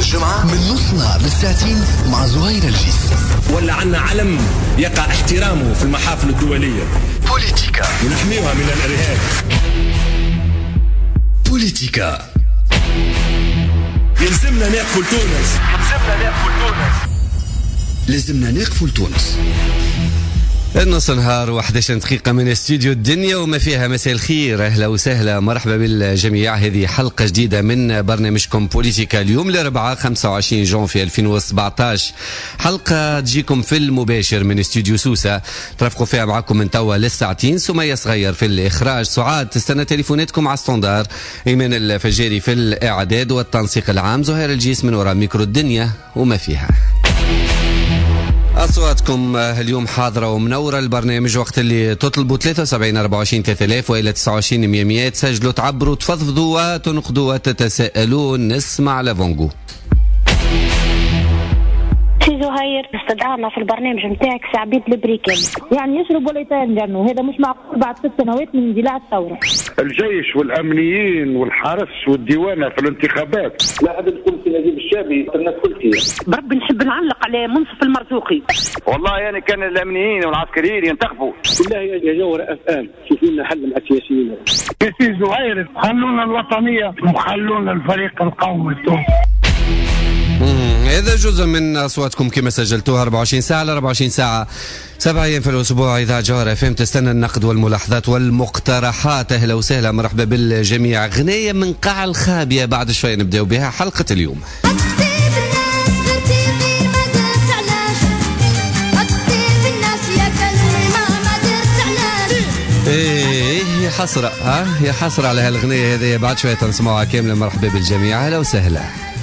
الجمعة من نص نهار للساعتين مع زهير الجيس. ولا عنا علم يقع احترامه في المحافل الدولية. بوليتيكا ونحميها من الإرهاب. بوليتيكا. يلزمنا نقفل تونس. لازمنا نقفل تونس. النص نهار و11 دقيقة من استوديو الدنيا وما فيها. مساء الخير، أهلا وسهلا، مرحبا بالجميع. هذه حلقة جديدة من برنامجكم بوليتيكا اليوم الأربعاء 25 جونفي 2017. حلقة تجيكم في المباشر من استوديو سوسة، ترافقوا فيها معكم من توا للساعتين. سمية صغير في الإخراج، سعاد تستنى تليفوناتكم على ستاندار، إيمان الفجاري في الإعداد والتنسيق العام، زهير الجيس من وراء ميكرو الدنيا وما فيها. أصواتكم اليوم حاضرة ومنورة البرنامج، وقت اللي تطلبوا 73 24 3000 وإلى 29 100 تسجلوا، تعبروا، تفضفضوا وتنقدوا وتتساءلون. نسمع لافونغو. سي زهير استدعانا في البرنامج متاعك سعبيد البريكان، يعني يشرب ولا يتنجنوا، هذا مش معقول بعد 6 سنوات من اندلاع الثورة. الجيش والأمنيين والحرس والديوانة في الانتخابات. لا هذا تكون في نجيب الشابي الناس كلها. بربي نحب نعلق على منصف المرزوقي. والله يعني كان الأمنيين والعسكريين ينتخبوا. بالله يا جوهر أفهام، شوفوا لنا حل مع السياسيين. يا سي زهير خلونا الوطنية وخلونا الفريق القومي التونسي. هذا جزء من أصواتكم كما سجلتوها 24 ساعة ل 24 ساعة 7 أيام في الأسبوع. إذا جوهر FM تستنى النقد والملاحظات والمقترحات. أهلا وسهلا، مرحبا بالجميع. غنية من قاع الخابية بعد شوي نبدأ بها حلقة اليوم. ايه يا حسرة، يا حسرة على هالغنية هذه. بعد شوية تنسمعها كاملة. مرحبا بالجميع، أهلا وسهلا.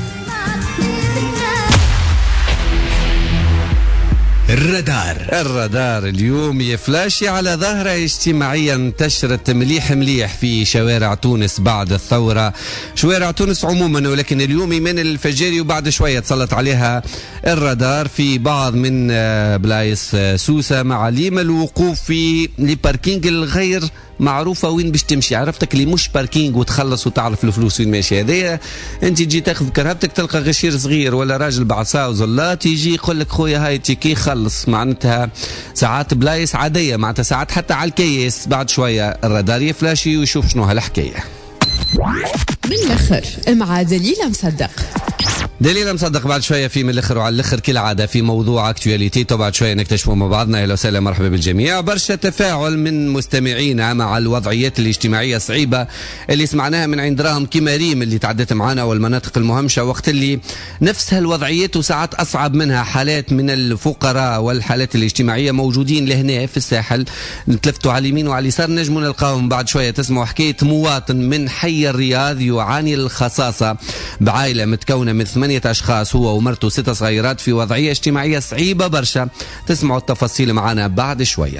الرادار اليوم يفلاشي على ظاهرة اجتماعية انتشرت مليح في شوارع تونس بعد الثورة، شوارع تونس عموما، ولكن اليوم من الفجاري وبعد شوية تسلط عليها الرادار في بعض من بلايص سوسة مع ليما الوقوف في الباركينج الغير معروفة وين باش تمشي. عرفتك اللي مش باركينج وتخلص وتعرف الفلوس وين ماشي. هذايا انت تجي تاخذ كرهبتك تلقى غشير صغير ولا راجل بعصا وزلات يجي يقول لك خويا هاي تيكي خلص. معناتها ساعات بلايص عادية، معناتها ساعات حتى على الكيس. بعد شوية الرادار يفلاشي ويشوف شنو هالحكاية. بالآخر مع دليل مصدق. دليل مصدق بعد شوية في من الأخر وعلى الأخر كالعادة في موضوع اكتواليتي، وبعد شوية نكتشفوا مع بعضنا. أهلا وسهلا، مرحبا بالجميع. برشا تفاعل من مستمعينا مع الوضعيات الاجتماعية الصعيبة اللي سمعناها من عند راهم كيما ريم اللي تعدت معنا والمناطق المهمشة، وقت اللي نفس هالوضعيات وساعات أصعب منها حالات من الفقراء والحالات الاجتماعية موجودين لهنا في الساحل. نتلفتوا على اليمين وعلى اليسار نجموا نلقاهم. بعد شوية تسمعوا حكاية مواطن من حي الرياض يعاني الخصاصة بعائلة متكونة من 8 أشخاص، هو ومرته 6 صغيرات، في وضعية اجتماعية صعيبة برشا. تسمعوا التفاصيل معنا بعد شوية.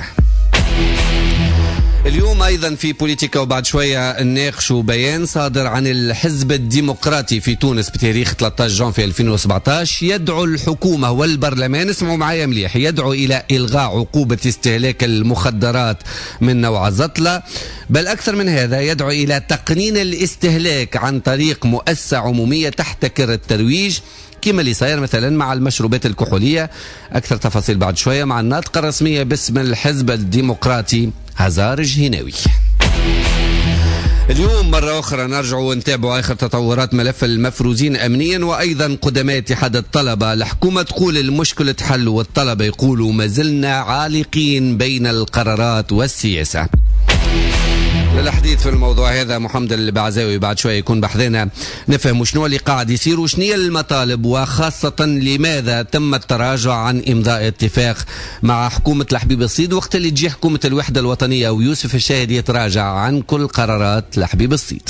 اليوم أيضا في بوليتيكا وبعد شوية نناقشوا بيان صادر عن الحزب الديمقراطي في تونس بتاريخ 13 جونفي 2017 يدعو الحكومة والبرلمان، اسمعوا معايا مليح، يدعو إلى إلغاء عقوبة استهلاك المخدرات من نوع الزطلة، بل أكثر من هذا يدعو إلى تقنين الاستهلاك عن طريق مؤسسة عمومية تحتكر الترويج كما اللي صاير مثلا مع المشروبات الكحولية. أكثر تفاصيل بعد شوية مع الناطقة الرسمية باسم الحزب الديمقراطي هزار جهيناوي. اليوم مرة أخرى نرجع ونتابع آخر تطورات ملف المفروزين أمنيا، وأيضا قدماء اتحاد الطلبة. الحكومة تقول المشكلة تحل والطلبة يقولوا ما زلنا عالقين بين القرارات والسياسة. للحديث في الموضوع هذا محمد البعزاوي بعد شوية يكون بحذنا، نفهم شنو اللي قاعد يصير وشنية المطالب، وخاصة لماذا تم التراجع عن إمضاء اتفاق مع حكومة الحبيب الصيد وقت اللي تجي حكومة الوحدة الوطنية ويوسف الشاهد يتراجع عن كل قرارات الحبيب الصيد.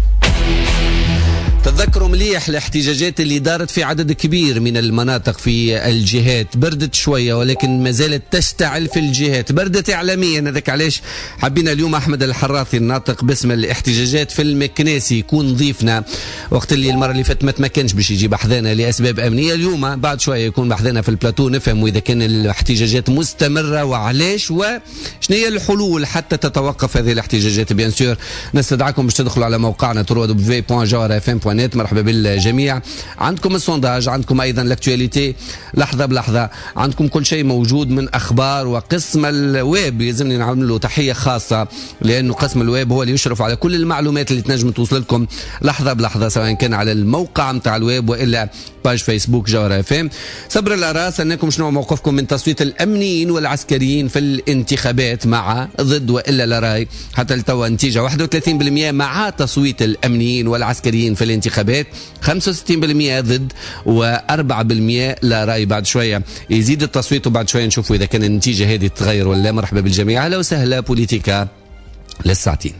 تذكروا مليح الاحتجاجات اللي دارت في عدد كبير من المناطق في الجهات، بردت شوية ولكن ما زالت تشتعل في الجهات، بردت إعلاميا. هذاك علاش حبينا اليوم أحمد الحراثي الناطق باسم الاحتجاجات في المكناسي يكون ضيفنا، وقت اللي المرة اللي فاتت ما كانش باش يجي بحذانا لأسباب أمنية. اليوم بعد شوية يكون بحذانا في البلاتو نفهم إذا كان الاحتجاجات مستمرة وعلاش وشنو هي الحلول حتى تتوقف هذه الاحتجاجات. بيان سور نستدعكم باش تدخلوا على موقعنا www.jawharfm.net التليفونات. مرحبا بالجميع. عندكم السونداج، عندكم ايضا الاكتواليتي لحظه بلحظه، عندكم كل شيء موجود من اخبار. وقسم الويب يلزمني نعمل له تحيه خاصه، لانه قسم الويب هو اللي يشرف على كل المعلومات اللي تنجم توصل لكم لحظه بلحظه، سواء كان على الموقع متاع الويب والا باج فيسبوك جوهرة FM. صبر الأراس أنكم شنو موقفكم من تصويت الأمنيين والعسكريين في الانتخابات، مع ضد وإلا لا راي؟ حتى التو نتيجة 31% مع تصويت الأمنيين والعسكريين في الانتخابات، 65% ضد، و4% لا راي. بعد شوية يزيد التصويت وبعد شوية نشوفوا إذا كان النتيجة هذه تتغير ولا. مرحبا بالجميع، أهلا وسهلا. بوليتيكا للساعتين.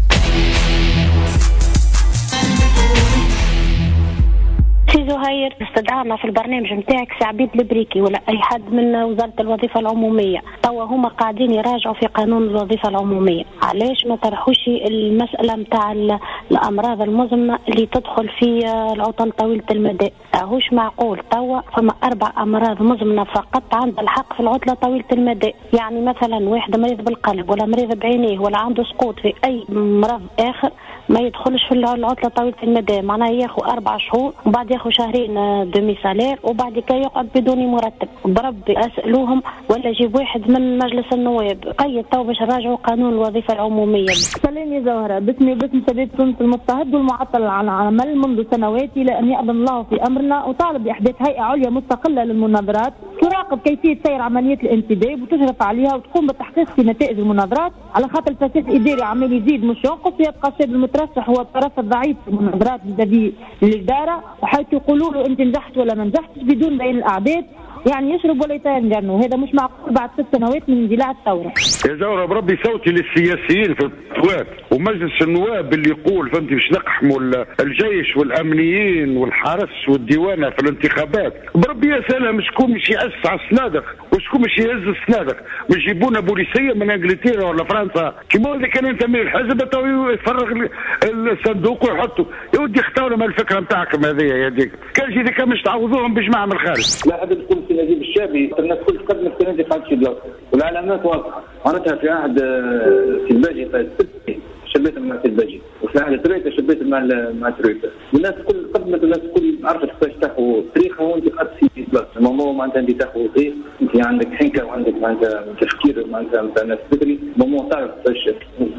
زهير، استدعانا في البرنامج نتاعك سعبيد البريكي ولا اي حد من وزاره الوظيفه العموميه. توا هما قاعدين يراجعوا في قانون الوظيفه العموميه، علاش ما طرحوش المساله نتاع الامراض المزمنه اللي تدخل في العطل طويله المدى؟ ماهوش معقول توا فما 4 امراض مزمنه فقط عندها الحق في العطله طويله المدى. يعني مثلا واحد مريض بالقلب ولا مريض بعينيه ولا عنده سقوط في اي مرض اخر ما يدخلش في العطله طويله المدى، معناها ياخذ 4 شهور وبعد ياخذ شهرين دومي سالير وبعد كي يقعد بدون مرتب. بربي اسالوهم ولا جيب واحد من مجلس النواب قيد تو باش نراجعوا قانون الوظيفه العموميه. سلام يا زهره، باسمي وباسم شباب تونس المضطهد والمعطل عن العمل منذ سنوات الى ان يأذن الله في امرنا، وطالب باحداث هيئه عليا مستقله للمناظرات تراقب كيفيه سير عمليه الانتداب وتشرف عليها وتقوم بالتحقيق في نتائج المناظرات، على خاطر الفساد الاداري عمال يزيد مش ينقص، ويبقى الشاب المترشح هو الطرف الضعيف في المناظرات vis-à-vis للاداره، وحيث يقولوا له انت نجحت ولا ما نجحتش بدون بين الاعداد، يعني يشرب ولا يتنجن، وهذا مش معقول بعد 6 سنوات من اندلاع الثوره. يا زهره بربي صوتي للسياسيين في الفتوات ومجلس النواب اللي يقول فهمتي باش نقحموا الجيش والامنيين والحرس والديوانه في الانتخابات. بربي يا سلام، شكون مش يأس على الصنادق وشكون مش يهز الصنادق؟ مش يجيبونا بوليسيه من انجلترا ولا فرنسا؟ كيما اذا كان انت من الحزب تو يفرغ الصندوق ويحطوا. يا ودي اختاروا من الفكره نتاعكم هذه يا ديك، كان اذا كان مش تعوضوهم بجماعه من الخارج. لا هذا بيكون في نجيب الشابي، الناس كل قدمت في نادي قاعد في بلاصه والعلامات واضحه. معناتها في عهد الباجي شبيت مع الباجي، وفي عهد تريتا شبيت مع تريتا، والناس كل قدمت والناس كل عرفت كيفاش تاخذ تاريخها وانت قاعد في بلاصه. الموضوع معناتها انت تاخذ تاريخ، انت عندك حنكه وعندك معناتها تفكير معناتها نتاع الناس بدري، الموضوع تعرف كيفاش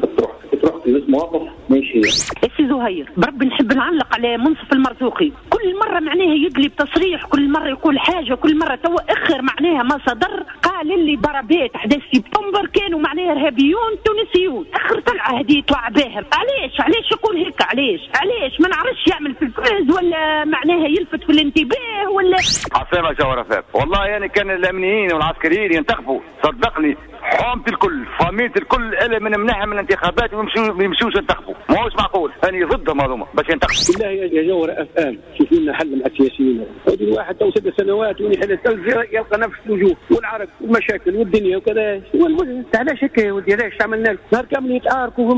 تروح في بس مواقف ماشي. سي زهير بربي نحب نعلق على منصف المرزوقي، كل مره معناها يقلب تصريح، كل مره يقول حاجه، كل مره تو اخر معناها ما صدر قال اللي ضربات احداث سبتمبر كانوا معناها ارهابيون تونسيون، اخر طلعه هذه توع باهر. علاش يقول هيك؟ علاش ما نعرفش يعمل في الفوز ولا معناها يلفت في الانتباه ولا عفوا جوهرة فات. والله يعني كان الامنيين والعسكريين ينتخبوا صدقني حومة الكل فاميلة الكل الا من منها من الانتخابات ويمشوش ينتخبوا. ما هوش معقول اني ضدهم هذوما باش ينتخبوا. بالله يا جوهرة FM شوفوا لنا حل مع السياسيين. الواحد تو 6 سنوات ويحل يلقى نفس الوجوه والعرق والمشاكل والدنيا وكذا. علاش هيك يا ودي؟ علاش عملنا لك نهار كامل يتعاركوا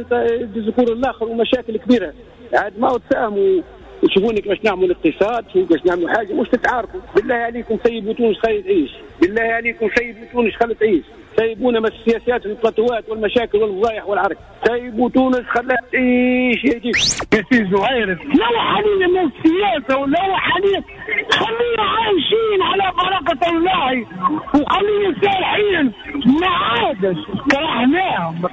ذكور الاخر ومشاكل كبيره؟ عاد ما تساهموا وشوفوني كيفاش نعملوا الاقتصاد، كيفاش نعملوا حاجه، مش تتعاركوا. بالله عليكم سيبوا تونس خلي تعيش، بالله عليكم سيبوا تونس خلي تعيش، سيبونا من السياسات والفتوات والمشاكل والفضايح والعرق، سيبوا تونس خليها تعيش يا جيش. يا سي زهير لو حنين من السياسه ولو حنين خلينا عايشين على بركه الله وخلينا سارحين، ما عادش كرهناهم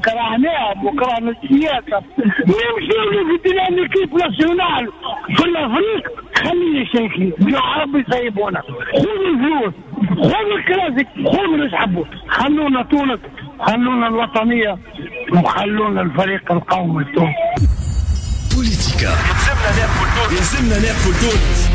وكرهنا السياسه. نمشيو للديناميكية ناسيونال في الافريق، خلينا شايفين يا رب يسيبونا. خذوا الفلوس، خذوا الكراسي، خذوا اللي تحبوا، خلونا تونس، خلونا الوطنيه وخلونا الفريق القومي التونسي. بوليتيكا لازمنا ناكل تونس.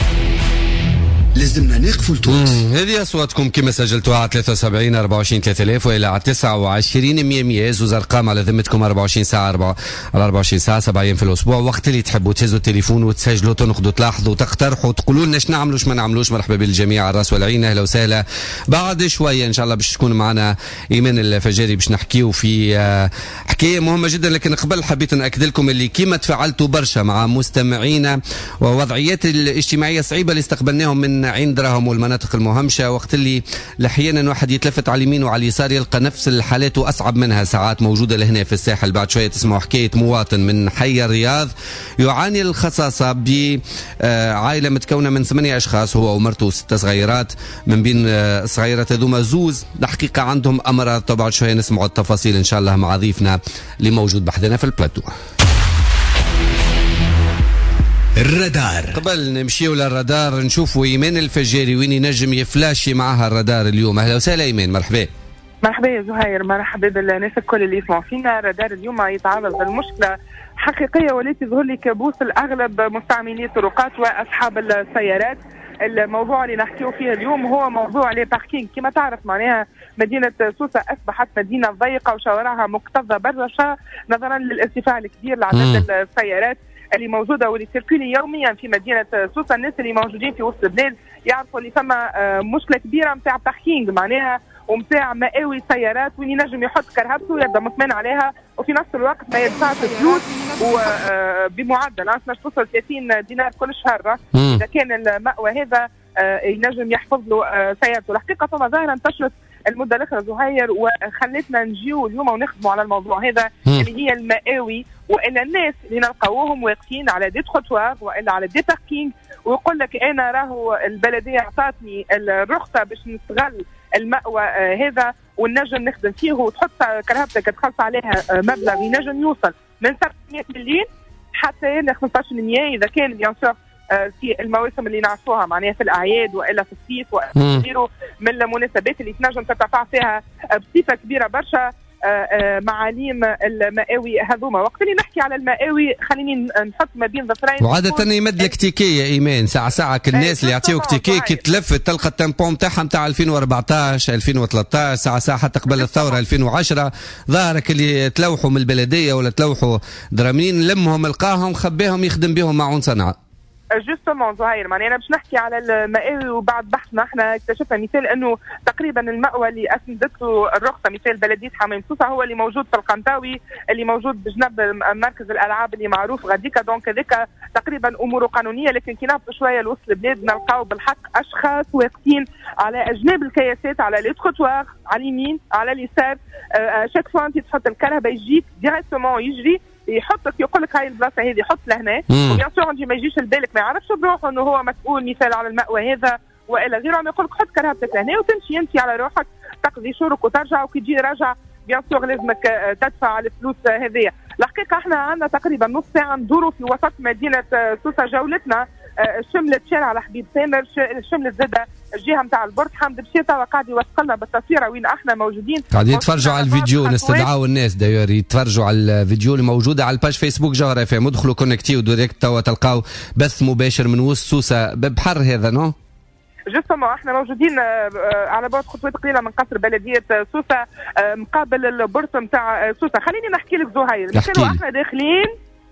لازمنا نقفل تونس. هذه اصواتكم كما سجلتوها على 73 24 3000 والى على 29 100 زوز ارقام على ذمتكم. 24 ساعه على 24 ساعه 7 ايام في الاسبوع، وقت اللي تحبوا تهزوا التليفون وتسجلوا تنقدوا تلاحظوا تقترحوا تقولوا لنا اش نعملوا اش ما نعملوش. مرحبا بالجميع على الراس والعين، اهلا وسهلا. بعد شويه ان شاء الله باش تكون معنا ايمان الفجاري باش نحكيو في حكايه مهمه جدا، لكن قبل حبيت ناكد لكم اللي كيما تفاعلتوا برشا مع مستمعينا ووضعيات الاجتماعيه الصعيبه اللي استقبلناهم من الممنعين دراهم والمناطق المهمشة، وقت اللي احيانا واحد يتلفت على اليمين وعلى اليسار يلقى نفس الحالات وأصعب منها ساعات موجودة لهنا في الساحل. بعد شوية تسمعوا حكاية مواطن من حي الرياض يعاني الخصاصة بعائلة متكونة من 8 أشخاص، هو ومرته و6 صغيرات، من بين الصغيرات هذوما زوز الحقيقة عندهم أمراض. طبعا شوية نسمعوا التفاصيل إن شاء الله مع ضيفنا اللي موجود بحدنا في البلاتو. الرادار. قبل نمشيو للرادار نشوفوا إيمان الفجاري وين ينجم يفلاشي معها الرادار اليوم. أهلا وسهلا إيمان. مرحبا. مرحبا يا زهير، مرحبا بالناس الكل اللي يسمعوا فينا. الرادار اليوم يتعرض للمشكلة حقيقية والتي تظهر لي كابوس الأغلب مستعملي الطرقات وأصحاب السيارات. الموضوع اللي نحكيه فيه اليوم هو موضوع لي باركينج. كما تعرف معناها مدينة سوسة أصبحت مدينة ضيقة وشوارعها مكتظة برشا نظرا للارتفاع الكبير لعدد السيارات اللي موجودة واللي تركلي يوميا في مدينة سوسة. الناس اللي موجودين في وسط البلاد يعرفوا اللي ثم مشكلة كبيرة متاع باركينج معناها ومتاع مقاوي سيارات وين ينجم يحط كرهبته يبدا مطمئن عليها وفي نفس الوقت ما يدفعش فلوس وبمعدل باش توصل 30 دينار كل شهر اذا كان المأوى هذا ينجم يحفظ له سيارته. الحقيقه فما ظاهره انتشرت المده الاخرى زهير وخلتنا نجيو اليوم ونخدموا على الموضوع هذا اللي هي المقاوي، والا الناس اللي نلقاوهم واقفين على دي تخوتوار والا على دي باركينج ويقول لك انا راهو البلديه اعطتني الرخصه باش نستغل المأوى هذا ونجم نخدم فيه وتحط كرهبتك تخلص عليها مبلغ ينجم يوصل من 700 مليون حتى 15% اذا كان بيان سور في المواسم اللي نعرفوها معناها في الاعياد والا في الصيف وغيره من المناسبات اللي تنجم ترتفع فيها بصفه كبيره برشا معاليم المقاوي هذوما. وقت اللي نحكي على المقاوي خليني نحط ما بين ظفرين. وعادة يمد لك تيكي يا ايمان ساعة الناس اللي يعطيوك تيكي كي تلف تلقى التمبون نتاعها نتاع 2014 2013 ساعة حتى قبل الثورة 2010 ظهرك اللي تلوحوا من البلدية ولا تلوحوا درامين لمهم لقاهم خباهم يخدم بهم معون صنعاء. جوستومون زهير معناها انا باش نحكي على المقاوي وبعد بحثنا احنا اكتشفنا مثال انه تقريبا المأوى اللي اسندته الرخصه مثال بلديه حمام سوسه هو اللي موجود في القنطاوي اللي موجود بجنب مركز الالعاب اللي معروف غاديكا. دونك هذاك تقريبا اموره قانونيه، لكن كي نهبطوا شويه لوسط البلاد نلقاو بالحق اشخاص واقفين على اجناب الكياسات على لي تخوتوار على اليمين على اليسار. شاك فوا انت تحط الكرهبه يجيك ديريكتومون يجري يحطك يقول لك هاي البلاصه هذه حط لهنا وبيان سور انت ما يجيش لبالك ما يعرفش بروحه انه هو مسؤول مثال على المأوى هذا والا غيره، عم يقول لك حط كرهبتك لهنا وتمشي انت على روحك تقضي شورك وترجع وكي تجي راجع بيان سور لازمك تدفع الفلوس هذه. الحقيقه احنا عندنا تقريبا نص ساعه ندوروا في وسط مدينه سوسه. جولتنا شملت شارع الحبيب سامر، شملت زاده الجهه نتاع البورت حمد بشيطه وقاعد يوثق لنا بالتصويره وين احنا موجودين. قاعدين يتفرجوا على الفيديو، نستدعوا الناس داير يتفرجوا على الفيديو اللي موجوده على الباج فيسبوك جوهر اف ام. ادخلوا كونكتيو ديريكت توا تلقاو بث مباشر من وسط سوسه ببحر هذا نو جوستومون احنا موجودين على بعد خطوات قليله من قصر بلديه سوسه مقابل البورت نتاع سوسه. خليني نحكي لك زهير مثلا احنا داخلين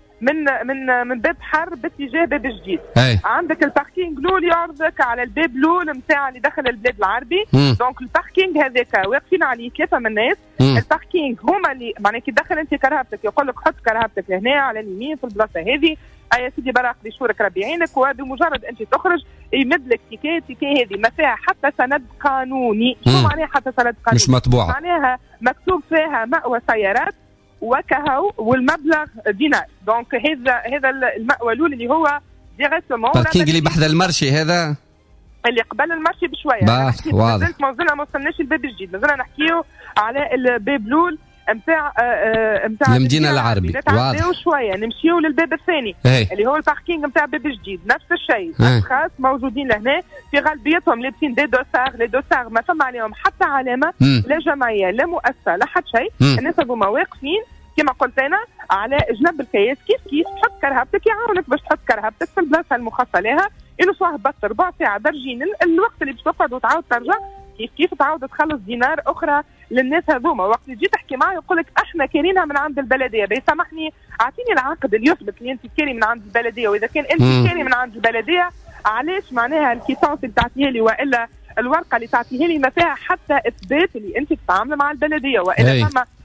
من باب حر باتجاه باب جديد. عندك الباركينج الاول يعرضك على الباب الاول نتاع اللي دخل البلاد العربي. دونك الباركينج هذاك واقفين عليه 3 من الناس. الباركينج هما اللي معناها كي تدخل انت كرهبتك يقول لك حط كرهبتك لهنا على اليمين في البلاصه هذه يا سيدي براق بشورك ربي عينك. وبمجرد انت تخرج يمد لك تيكي هذه ما فيها حتى سند قانوني. شو معناها حتى سند قانوني؟ مش مطبوعه، معناها مكتوب فيها مأوى سيارات وكهو والمبلغ دينار. دونك هذا المأوى الاول اللي هو ديريكتومون باركينج اللي بحذا المرشي هذا اللي قبل المرشي بشويه. واضح ما وصلناش الباب الجديد، مازلنا نحكيو على الباب الاول نتاع المدينه العربي. نتعداو شويه نمشيو للباب الثاني اللي هو الباركينج نتاع باب جديد. نفس الشيء اشخاص موجودين لهنا في غالبيتهم لابسين دي دوسار. لي دوسار ما فما عليهم حتى علامه لا جمعيه لا مؤسسه لا حتى شيء. الناس هذوما واقفين كما قلت انا على جنب الكياس كيف تحط كرهبتك يعاونك باش تحط كرهبتك في البلاصه المخصصه لها. انه صاه بس ربع ساعه درجين الوقت اللي باش تقعد وتعاود ترجع كيف تعاود تخلص دينار اخرى للناس هذوما. وقت اللي تجي تحكي معاه يقول لك احنا كارينها من عند البلديه. بيسامحني اعطيني العقد اللي يثبت اللي انت كاري من عند البلديه، واذا كان انت كاري من عند البلديه علاش معناها الكيتونس اللي تعطيها لي والا الورقه اللي تعطيها لي ما فيها حتى اثبات اللي انت تتعامل مع البلديه والا فما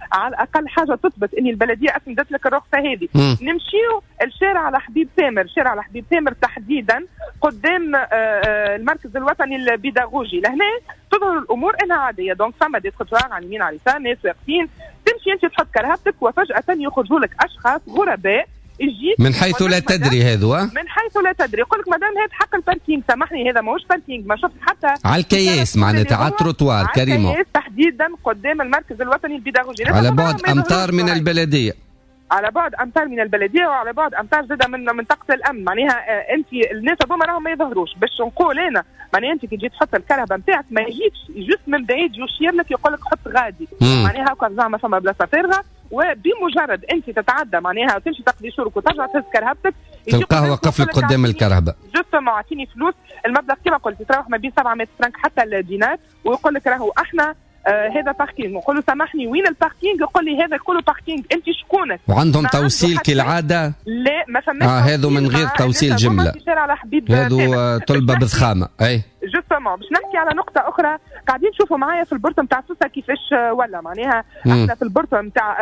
على الاقل حاجه تثبت ان البلديه اسندت لك الرخصه هذه. نمشيو الشارع على حبيب سامر، شارع على حبيب سامر تحديدا قدام المركز الوطني البيداغوجي، لهنا تظهر الامور انها عاديه. دونك فما دي تروار على اليمين على اليسار، ناس واقفين، تمشي انت تحط كرهبتك وفجاه يخرجوا لك اشخاص غرباء يجيك من حيث لا تدري. هذو من حيث لا تدري، يقول لك مدام هذا حق الباركينج، سامحني هذا ماهوش باركينج، ما شفت حتى على الكياس معناتها على التروتوار كريمه، على الكياس تحديدا قدام المركز الوطني البيداغوجي على بعد امتار من البلديه، على بعد امتار من البلديه وعلى بعد امتار زاده من منطقه الامن. معناها انت الناس هذوما راهم ما يظهروش باش نقول انا، معناها انت كي تجي تحط الكرهبه نتاعك ما يجيكش جست من بعيد يشير لك يقول لك حط غادي، معناها هكا زعما فما بلاصه فارغه، وبمجرد انت تتعدى معناها وتمشي تقضي شورك وترجع تهز كرهبتك تلقاه وقف لك قدام الكرهبه، جست معطيني فلوس. المبلغ كما قلت تروح ما بين 700 فرنك حتى الدينار، ويقول لك راهو احنا هذا باركينج. نقول له سامحني وين الباركينج؟ يقول لي هذا كله باركينج، انت شكونك؟ وعندهم توصيل كالعاده؟ لا ما فماش هذو من غير توصيل جمله، هذو طلبه بضخامه. اي جوستومون باش نحكي على نقطه اخرى، قاعدين تشوفوا معايا في البورتو نتاع سوسه كيفاش ولا معناها احنا في البورتو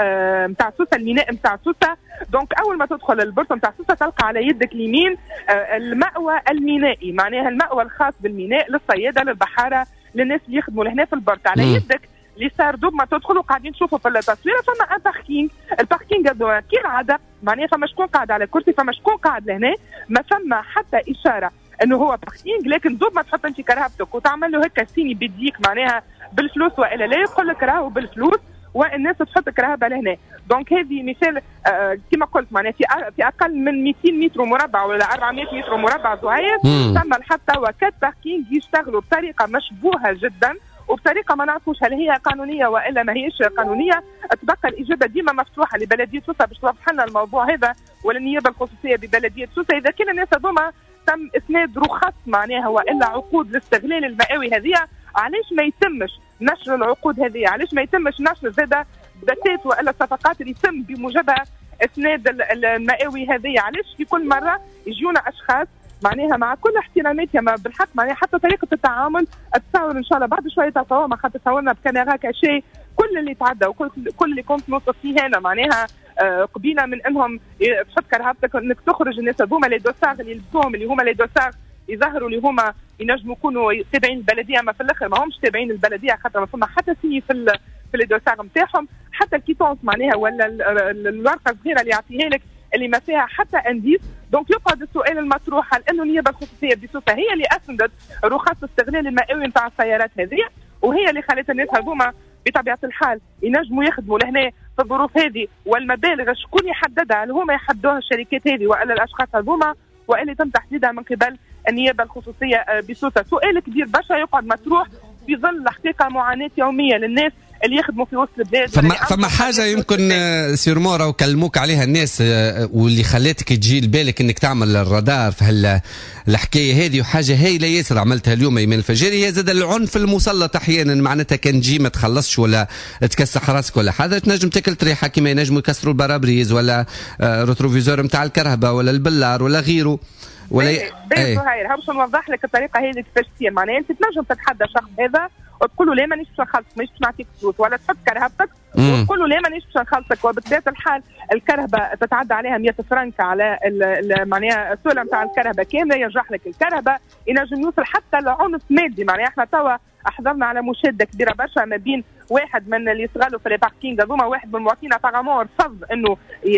نتاع سوسه، الميناء نتاع سوسه. دونك اول ما تدخل البورتو نتاع سوسه تلقى على يدك اليمين المأوى المينائي، معناها المأوى الخاص بالميناء للصياده للبحاره للناس اللي يخدموا لهنا في البورتو. على يدك اليسار دوب ما تدخلوا قاعدين تشوفوا في التصويره فما ان باركينج. الباركينج هذا كالعاده معناها فما شكون قاعد على كرسي، فما شكون قاعد لهنا، ما فما حتى اشاره انه هو باركينج. لكن دوب ما تحط انت كرهبتك وتعمل له هكا سيني بيديك معناها بالفلوس والا لا، يقول لك راهو بالفلوس والناس تحط كرهبه لهنا. دونك هذه مثال كما قلت معناها في اقل من 200 متر مربع ولا 400 متر مربع زهير ثم حتى وكات باركينج يشتغلوا بطريقه مشبوهه جدا وبطريقه ما نعرفوش هل هي قانونيه والا ما هيش قانونيه. تبقى الاجابه ديما مفتوحه لبلديه سوسه باش توضح لنا الموضوع هذا وللنيابه الخصوصيه ببلديه سوسه اذا كان الناس هذوما تم اسناد رخص معناها والا عقود لاستغلال المآوي هذه. علاش ما يتمش نشر العقود هذه؟ علاش ما يتمش نشر زاده باتات والا الصفقات اللي يتم بموجبها اسناد المآوي هذه؟ علاش في كل مره يجيونا اشخاص معناها مع كل احتراماتي ما بالحق معناها حتى طريقه التعامل اتصور ان شاء الله بعد شويه تلقاوها ما خاطر تصورنا بكاميرا كاشي كل اللي تعدى وكل اللي كنت نوصف فيه هنا معناها قبيله من انهم تحط كرهبتك انك تخرج الناس هذوما لي دوسار اللي يلبسوهم اللي هما لي دوسار يظهروا اللي هما ينجموا يكونوا تابعين البلديه، ما في الاخر ما همش تابعين البلديه خاطر ما فما حتى سي في لي دوسار نتاعهم، حتى الكيتونس معناها ولا الورقه الصغيره اللي يعطيها لك اللي ما فيها حتى انديس. دونك يقعد السؤال المطروح هل انه النيابه الخصوصيه بسوسه هي اللي اسندت رخص استغلال المآوي نتاع السيارات هذه وهي اللي خلت الناس هذوما بطبيعه الحال ينجموا يخدموا لهنا في الظروف هذه والمبالغ شكون يحددها؟ هل هما يحددوها الشركات هذه والا الاشخاص هذوما والا تم تحديدها من قبل النيابه الخصوصيه بسوسه؟ سؤال كبير برشا يقعد مطروح في ظل حقيقه معاناه يوميه للناس اللي يخدموا في وسط البلاد. فما حاجه يمكن سير مورا وكلموك عليها الناس واللي خلاتك تجي لبالك انك تعمل الرادار في الحكايه هذه، وحاجه هايله ياسر عملتها اليوم ايمان الفجيري، هي زاد العنف المسلط احيانا معناتها كان تجي ما تخلصش ولا تكسح راسك ولا حاجه تنجم تاكل طريحه كيما ينجموا يكسروا البرابريز ولا روتروفيزور نتاع الكرهبه ولا البلار ولا غيره ولا زهير. باش نوضح لك الطريقه هذه كيفاش تصير. معناها انت تنجم تتحدى الشخص هذا وتقول له لا مانيش باش نخلصك مانيش باش نعطيك فلوس ولا تحط كرهبتك وتقول له لا مانيش باش نخلصك وبطبيعه الحال الكرهبه تتعدى عليها 100 فرنك على معناها السوله نتاع الكرهبه كامله يرجح لك الكرهبه ينجم يوصل حتى لعنف مادي. معناها احنا توا حضرنا على مشاده كبيره برشا ما بين واحد من اللي يشتغلوا في الباركينغ هذوما واحد من المواطنين ابارامون رفض انه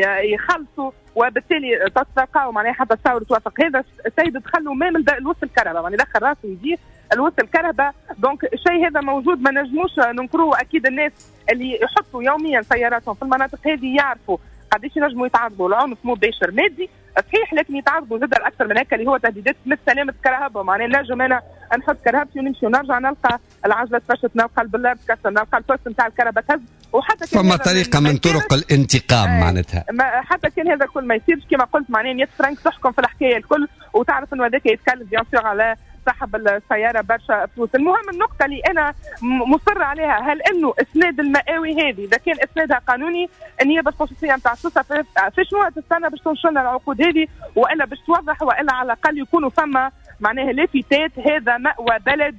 يخلصوا وبالتالي تلقاو معناها حتى تصور توافق. هذا السيد دخلوا ما من الوسط الكرهبه معناها دخل راسه يجي الوسط الكرهبه. دونك الشيء هذا موجود ما نجموش ننكروه. اكيد الناس اللي يحطوا يوميا سياراتهم في المناطق هذه يعرفوا قديش ينجموا يتعرضوا لعنف مباشر مادي صحيح، لكن يتعرضوا زاد اكثر من هكا اللي هو تهديدات مثل سلامه الكرهبه. معناها نجم انا نحط كرهبتي ونمشي ونرجع نلقى العجله تفشت نلقى البلار تكسر نلقى البوست نتاع الكرهبه تهز. وحتى فما طريقه من طرق الانتقام معناتها حتى كان هذا الكل ما يصيرش كما قلت معناها 100 فرنك تحكم في الحكايه الكل وتعرف انه هذاك يتكلم بيان سور على صاحب السياره برشا فلوس. المهم النقطه اللي انا مصر عليها هل انه اسناد المآوي هذه اذا كان اسنادها قانوني النيابه الخصوصيه نتاع سوسه في شنو تستنى باش تنشر لنا العقود هذه والا باش توضح والا على الاقل يكونوا فما معناها لافتات هذا مأوى بلدي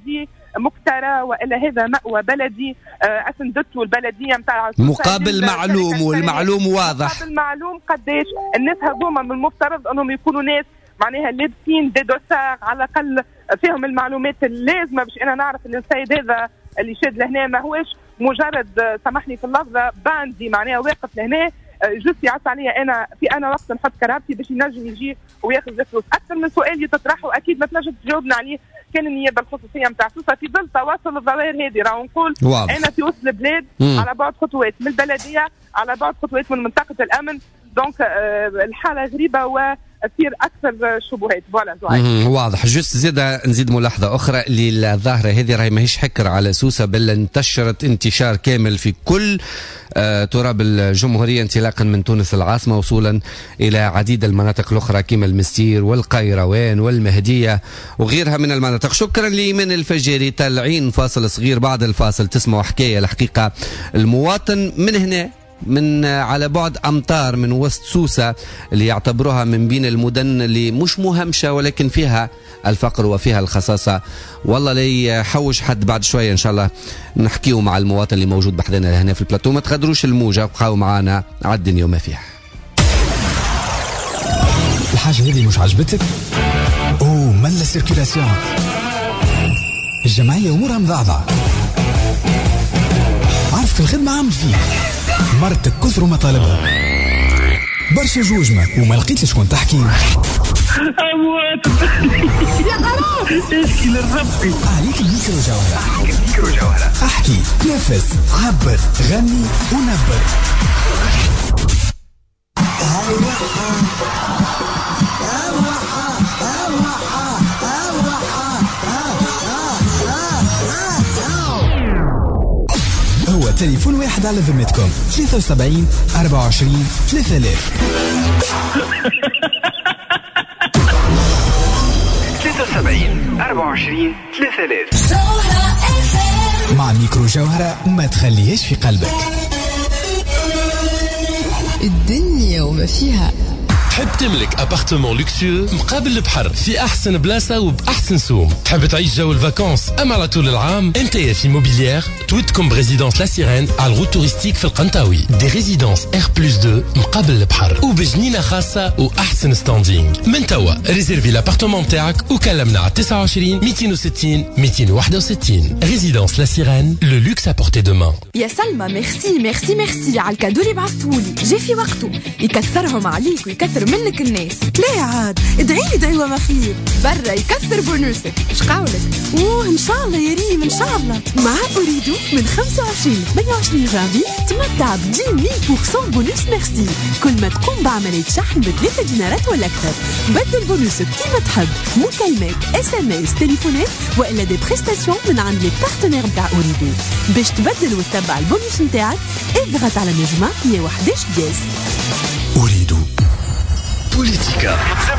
مكترى والا هذا مأوى بلدي اسندته البلديه نتاع مقابل معلوم، والمعلوم واضح. مقابل معلوم قداش الناس هذوما من المفترض انهم يكونوا ناس معناها لابسين دي دوسار على الاقل فيهم المعلومات اللازمه باش انا نعرف ان السيد هذا اللي شاد لهنا ما هوش مجرد سامحني في اللفظه باندي معناها واقف لهنا جست يعص عليا انا وقت نحط كرامتي باش ينجم يجي وياخذ الفلوس. اكثر من سؤال يتطرح واكيد ما تنجم تجاوبنا عليه كان النيابه الخصوصيه نتاع سوسه في ظل تواصل الظواهر هذه. راهو نقول انا في وسط البلاد على بعد خطوات من البلديه، على بعد خطوات من منطقه الامن، دونك الحاله غريبه وتصير اكثر شبهات. فوالا واضح. جست نزيد ملاحظه اخرى اللي الظاهره هذه راهي ماهيش حكر على سوسه، بل انتشرت انتشار كامل في كل تراب الجمهوريه انطلاقا من تونس العاصمه وصولا الى عديد المناطق الاخرى كما المستير والقيروان والمهديه وغيرها من المناطق. شكرا لإيمان الفجيري. تالعين فاصل صغير، بعد الفاصل تسمعوا حكايه الحقيقه المواطن من هنا من على بعد أمتار من وسط سوسة اللي يعتبروها من بين المدن اللي مش مهمشة ولكن فيها الفقر وفيها الخصاصة. والله لي يحوش حد بعد شوية إن شاء الله نحكيه مع المواطن اللي موجود بحدنا هنا في البلاتو. ما تغادروش الموجة، بقاو معانا على الدنيا وما فيها. الحاجة هذه مش عجبتك؟ أوه ملا سيركيلاسيون، الجمعية أمورها مضعضعة، عارف في الخدمة عامل فيه مرتك كثر مطالبها برشا جوجمة وما لقيتش شكون تحكي. أموات يا حرام اشكي للربي عليك الميكرو جوهرة. احكي، نفس، عبر، غني ونبر. هو تليفون واحد على ذمتكم 73 24 3000 73 24 3000. مع ميكرو جوهرة ما تخليهش في قلبك. الدنيا وما فيها. تحب تملك ابارتمون لوكسيو مقابل البحر في احسن بلاصه وباحسن سوم؟ تحب تعيش جو الفاكونس اما على طول العام؟ انتيا في موبيليير تويتكم بريزيدونس لا سيرين على الروت توريستيك في القنطاوي، دي ريزيدونس R+2 مقابل البحر وبجنينه خاصه واحسن ستاندينغ. من توا ريزيرفي لابارتمون تاعك وكلمنا على 29 260 261. ريزيدونس لا سيرين، لو لوكس ا بورتي دو مان. يا سلمى ميرسي على الكادو اللي بعثتولي، جاي في وقته، يكثرهم عليك ويكثر منك الناس. لا عاد ادعيلي دعوة ما خير، برا يكثر بونوسك. اش قولك؟ ان شاء الله يا ريم ان شاء الله. مع أريدو من 25 ل 28 جانفي تمتع ب 10% بونوس ميرسي كل ما تقوم بعملية شحن ب3 دينارات ولا أكثر. بدل بونوسك كيما تحب، مكالمات SMS تليفونات وإلا دي بريستاسيون من عند لي بارتنير نتاع أريدو. باش تبدل وتتبع البونوس نتاعك اضغط على نجمة 111 ديس. أريدو بوليتيكا.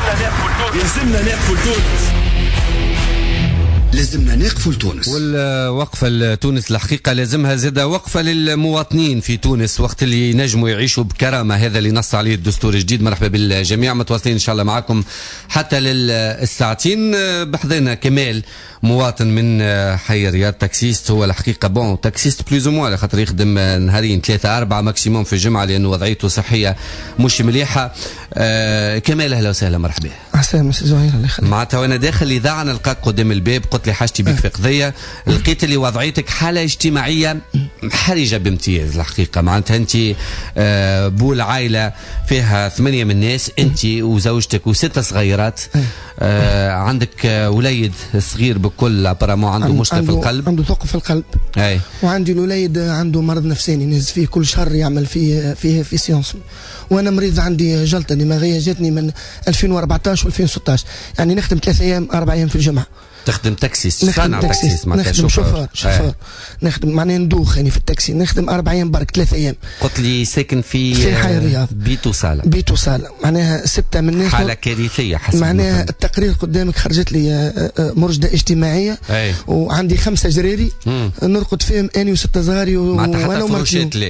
لازمنا نقفل تونس. والوقفة لتونس الحقيقة لازمها زادة وقفة للمواطنين في تونس وقت اللي ينجموا يعيشوا بكرامة. هذا اللي نص عليه الدستور الجديد. مرحبا بالجميع، متواصلين إن شاء الله معكم حتى للساعتين. بحضينا كمال مواطن من حي الرياض، تاكسيست. هو الحقيقة تاكسيست بلوز موا خاطر يخدم نهارين 3-4 ماكسيموم في الجمعة لأنه وضعيته صحية مش مليحة. كمال أهلا وسهلا، مرحبا. عسلامة سي زهير، الله يخليك. معناتها وانا داخل اذاعه نلقاك قدام الباب، قلت لي حاجتي بك في قضيه، لقيت اللي وضعيتك حاله اجتماعيه حرجه بامتياز الحقيقه. معناتها انت بول عائله فيها 8 من الناس، انت وزوجتك و6 صغيرات. عندك وليد صغير بكل ابرامون عنده مشكله في القلب، عنده ثقب في القلب. اي. وعندي الوليد عنده مرض نفساني نهز فيه كل شهر، يعمل فيه في سيونس. وانا مريض عندي جلطه دماغيه جاتني من 2014 و2016، يعني نخدم 3 أيام 4 أيام في الجمعه. تخدم تاكسي، صانع تاكسي، نخدم شوفور، نخدم معناها ندوخ يعني في التاكسي، نخدم 4 أيام برك 3 أيام. قلت لي ساكن في حي الرياض، بيت وصالة، معناها 6 من الناس. حالة كارثية حسب معناها التقرير قدامك خرجت لي مرجدة اجتماعية. وعندي 5 جراري نرقد فيهم أنا و6 صغاري معناتها حتى فروشات لا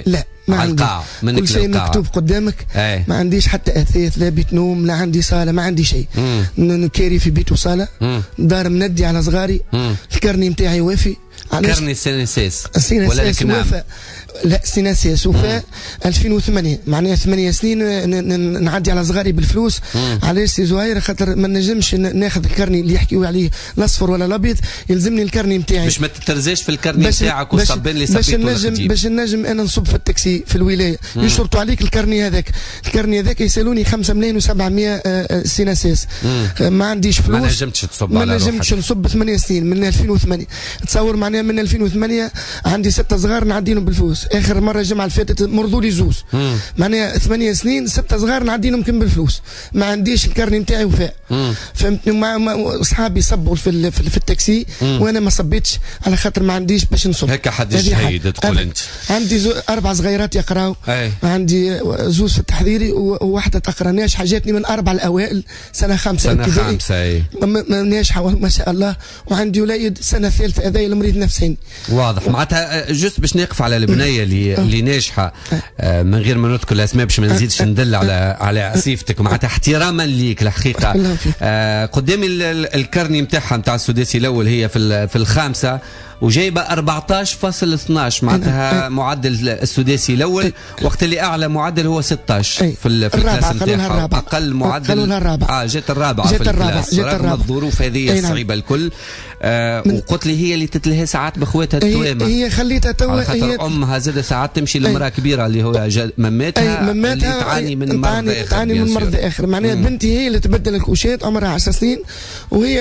ما عندي كل شيء مكتوب قدامك. ما عنديش حتى اثاث، لا بيت نوم، لا عندي صاله، ما عندي شيء. نكاري في بيت وصاله، دار مندي على صغاري. الكرني نتاعي وافي. كرني سيناسيس ولا وفاء؟ لا سيناسيس وفاء 2008، معناها 8 سنين نعدي على صغاري بالفلوس. علاش سي زهير؟ خاطر ما نجمش ناخذ الكرني اللي يحكيوا عليه الاصفر ولا الابيض، يلزمني الكرني نتاعي باش ما تترزاش في الكرني نتاعك وصبين لي صبيت باش نجم انا نصب في التاكسي في الولايه. يشرطوا عليك الكرني هذاك، الكرني هذاك يسالوني 5 ملايين و700 سيناسيس. ما عنديش فلوس، ما نجمتش تصب على روحك. ما نجمتش نصب 8 سنين من 2008. تصور معناها من 2008 عندي 6 صغار نعديهم بالفلوس. اخر مره الجمعه اللي فاتت مرضوا لي زوز، معناها 8 سنين 6 صغار نعديهم كم بالفلوس. ما عنديش الكرني نتاعي وفاء. فهمتني؟ مع اصحابي صبوا في التاكسي وانا ما صبيتش على خاطر ما عنديش باش نصب. هكا حد الشهيد تقول انت. عندي 4 صغيرات يقراوا، عندي زوز في التحضيري وواحده تقرا ناجحه، جاتني من 4 الاوائل سنه 5 ابتدائي ناجحه ما شاء الله. وعندي وليد سنه ثالثه هذا المريض نفساني. واضح. معناتها جست باش نقف على البنيه اللي ناجحه من غير ما نذكر الاسماء باش ما نزيدش ندل على صفتك، معناتها احتراما ليك الحقيقه. قدامي الكرني نتاعها نتاع السداسي الاول، هي في الخامسه وجايبه 14.12 معناتها معدل السداسي الاول، وقت اللي اعلى معدل هو 16 في الكلاس نتاعها. اقل معدل جات الرابعه في الكلاس رغم الظروف هذه الصعيبه الكل. وقلت لي هي اللي تتلهي ساعات باخواتها التوامه، هي خليتها توا خاطر امها زاد ساعات تمشي لمراه كبيره اللي هو مماتها اللي تعاني من مرض اخر. معناها بنتي هي اللي تبدل الكوشات، عمرها 10 سنين، وهي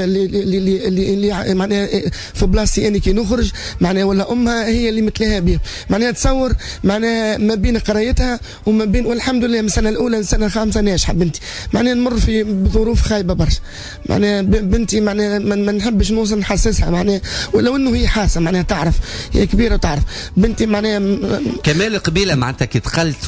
اللي معناها في بلاصتي انا كي نخرج معناها ولا امها هي اللي متلاها بها. معناها تصور معناها ما بين قرايتها وما بين، والحمد لله من السنه الاولى للسنه الخامسه ناجحه بنتي. معناها نمر في ظروف خايبه برشا. معناها بنتي معناها ما نحبش نوصل نحسسها معناها، ولو انه هي حاسه معناها تعرف، هي كبيره تعرف بنتي معناها. كمال قبيله معناتها كي دخلت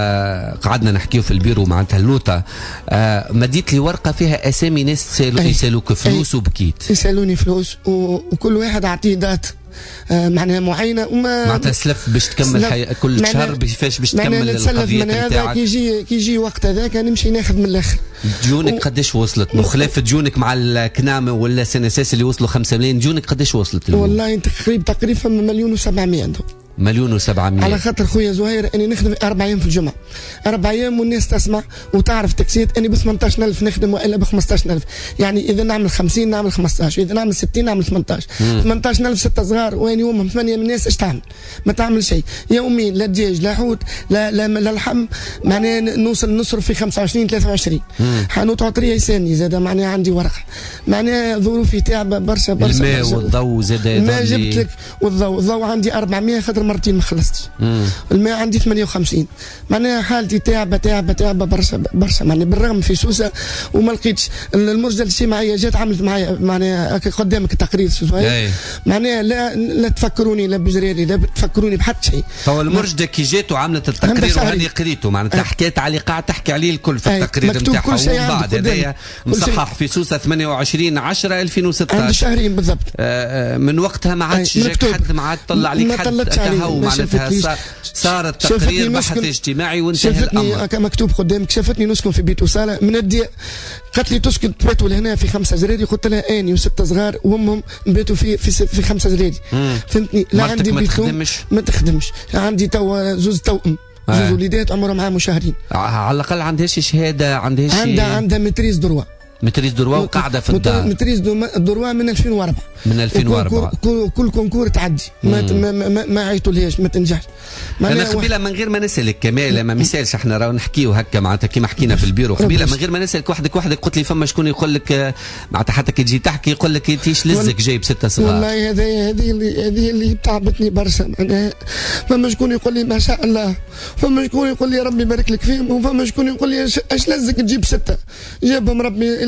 وقعدنا نحكيو في البيرو معناتها اللوطه، مديت لي ورقه فيها اسامي ناس يسالوك فلوس وبكيت. يسالوني فلوس وكل واحد اعطيه دات معناها معينه، وما معناتها سلف باش تكمل كل شهر كيفاش باش تكمل القضيه نتاعك. كي يجي وقت هذاك نمشي ناخذ من الاخر. ديونك قداش وصلت؟ بخلاف ديونك مع الكنامه ولا سنساس اللي وصلوا 5 ملايين، ديونك قداش وصلت؟ والله تقريبا 1,700,000 عندهم. 1,700,000 على خاطر خويا زهير اني نخدم 4 ايام في الجمعه، 4 ايام والناس تسمع وتعرف تاكسيات اني ب 18,000 نخدم والا ب 15,000. يعني اذا نعمل 50 نعمل 15، واذا نعمل 60 نعمل 18. 18,000 6 صغار وين يومهم 8 من الناس ايش تعمل؟ ما تعمل شيء يوميا، لا دجاج لا حوت لا لحم. معناها نوصل نصرف في 25 23. حانوت عطريه يساني زاد معناها عندي ورقه. معناها ظروفي تعبه برشا. الماء والضوء زاد ما جبت لك، والضوء عندي 400 خاطر مرتين ما خلصتش. الماء عندي 58. معناها حالتي تعبه برشا. معناها بالرغم في سوسه وما لقيتش. المرجله الاجتماعيه جات عملت معايا معناها قدامك التقرير معناها لا تفكروني لا بجريري لا تفكروني بحتى شيء. تو المرجله كي جات وعملت التقرير وهاني قريته معناتها حكيت على قاعد تحكي عليه الكل في التقرير نتاعها، ومن بعد هذايا مصحح في سوسه 28/10/2016 عند شهرين بالضبط. من وقتها ما عادش جاك حد، ما عاد طلع عليك حد كهو معناتها صارت تقرير بحث اجتماعي وانتهى الامر. شافتني مكتوب قدامك، شافتني نسكن في بيت وصاله من الدياء، قالت لي تسكن تباتوا لهنا في 5 جرادي. قلت لها اني و6 صغار وامهم نباتوا في 5 جرادي. فهمتني؟ لا عندي بيت ما تخدمش. عندي توا زوز توأم، زوز وليدات عمرهم عام وشهرين. على الاقل عندهاش شهاده، عندها متريز دروا وقاعده في الدار. متريز دروا من 2004. من 2004 كل كونكور تعدي ما عيطولهاش ما تنجحش. انا قبيله من غير ما نسالك كمال، ما مثالش احنا راهو نحكيو هكا معناتها كيما حكينا في البيرو قبيله، من غير ما نسالك وحدك قلت لي فما شكون يقول لك معناتها حتى كي تجي تحكي يقول لك تيش لزك جايب 6 صغار. والله هذه اللي تعبتني برشا. معناها فما شكون يقول لي ما شاء الله، فما شكون يقول لي ربي يبارك لك فيهم، وفما شكون يقول لي اش لزك تجيب 6. جابهم ربي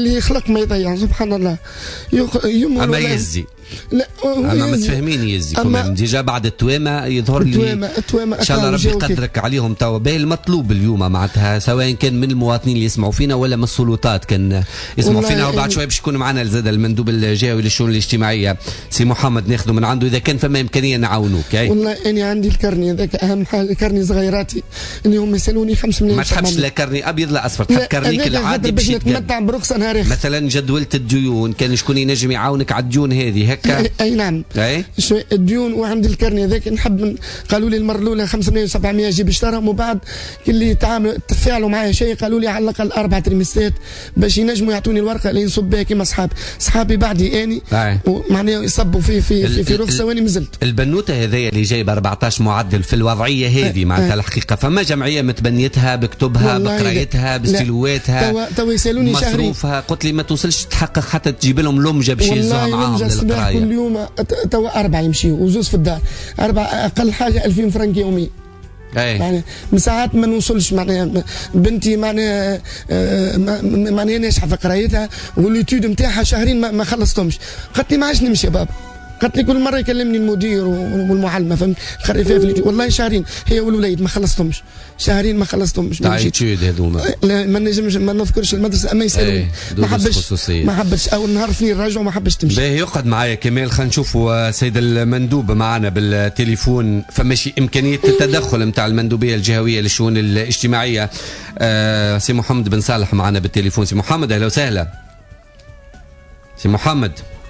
اللي يخلق ما يضيع سبحان الله. اما يزي لا اما متفاهمين يزي كمان ديجا بعد التوامه يظهر لي ان شاء الله ربي يقدرك عليهم توا. باهي المطلوب اليوم معناتها سواء كان من المواطنين اللي يسمعوا فينا ولا من السلطات كان يسمعوا فينا، وبعد شويه باش يكون معنا زاد المندوب الجهوي للشؤون الاجتماعيه سي محمد ناخذوا من عنده اذا كان فما امكانيه نعاونوك. والله اني عندي الكرني هذاك اهم حاجه، كرني صغيراتي اللي هم يسالوني 5 ملايين. ما تحبش لا كرني ابيض لا اصفر، تحب كرنيك العادي باش نتمتع برخصه نهار مثلا جدوله الديون، كان شكون ينجم يعاونك على الديون هذه هكا؟ اي نعم شوي الديون وعندي الكرني هذاك نحب. قالوا لي المره الاولى 5,700 جيب اشتراهم، وبعد اللي تفاعلوا معايا شيء قالوا لي على الاقل 4 تريمستات باش ينجموا يعطوني الورقه اللي نصب بها كيما صحابي بعدي اني ومعناها يصبوا في رخصه واني مازلت. البنوته هذيا اللي جايبه 14 معدل في الوضعيه هذه معناتها الحقيقه فما جمعيه متبنيتها بكتبها بقرايتها بستلواتها تو يسالوني شهرين مصروفها، قلت لي ما توصلش تحقق حتى تجيب لهم لمجه باش يهزوها معاهم للقرايه. كل يوم تو 4 يمشيوا وزوز في الدار، 4 اقل حاجه 2000 فرنك يوميا. يعني من ساعات ما نوصلش معناها بنتي معناها ناجحه في قرايتها واليوتيود نتاعها شهرين ما خلصتهمش. قالت لي ما عادش نمشي يا بابا، قالت لي كل مره يكلمني المدير والمعلمه فهمت خري فيها في اليوتيوب. والله شهرين هي والوليد ما خلصتهمش، شهرين ما خلصتهمش. تايتشود هذوما ما نجمش ما نذكرش المدرسه اما يسالوني ما حبش اول نهار اثنين رجعوا ما حبش تمشي. باهي يقعد معايا كمال. خلينا نشوفوا سيد المندوب معنا بالتليفون، فما شي امكانيه التدخل نتاع المندوبيه الجهويه للشؤون الاجتماعيه. سي محمد بن صالح معنا بالتليفون. سي محمد اهلا وسهلا. سي محمد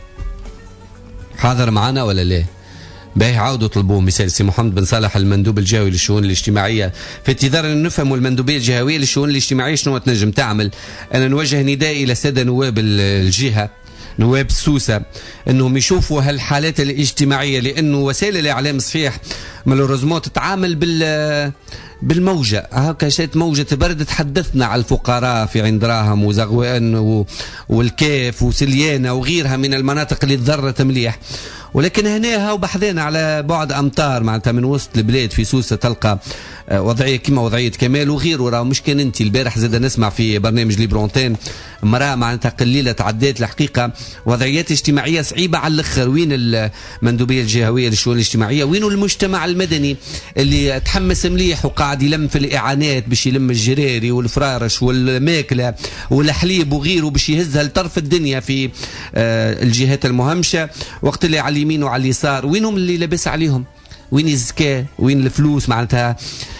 حاضر معنا ولا لا؟ باهي عاودوا طلبوه مثال سي محمد بن صالح المندوب الجهوي للشؤون الاجتماعيه. في انتظار ان نفهموا المندوبيه الجهويه للشؤون الاجتماعيه شنو تنجم تعمل. انا نوجه نداء الى الساده نواب الجهه نواب سوسه انهم يشوفوا هالحالات الاجتماعيه، لانه وسائل الاعلام صحيح مالوريزمون تتعامل بالموجة هكا شات موجة برد. تحدثنا على الفقراء في عين دراهم وزغوان والكيف وسليانة وغيرها من المناطق اللي تضررت مليح، ولكن هنا وبحذانا على بعد أمتار معناتها من وسط البلاد في سوسة تلقى وضعية كما وضعية كمال وغيره. راه مش كان انت البارح زاد نسمع في برنامج ليبرونتين مرأة معناتها قليلة تعدات الحقيقة وضعيات اجتماعية صعيبة على الأخر. وين المندوبية الجهوية للشؤون الاجتماعية؟ وين المجتمع المدني اللي تحمس مليح وقاعد يلم في الإعانات باش يلم الجراري والفرارش والماكلة والحليب وغيره باش يهزها لطرف الدنيا في الجهات المهمشة، وقت اللي على اليمين وعلى اليسار وينهم اللي لابس عليهم؟ وين الزكاة؟ وين الفلوس معناتها؟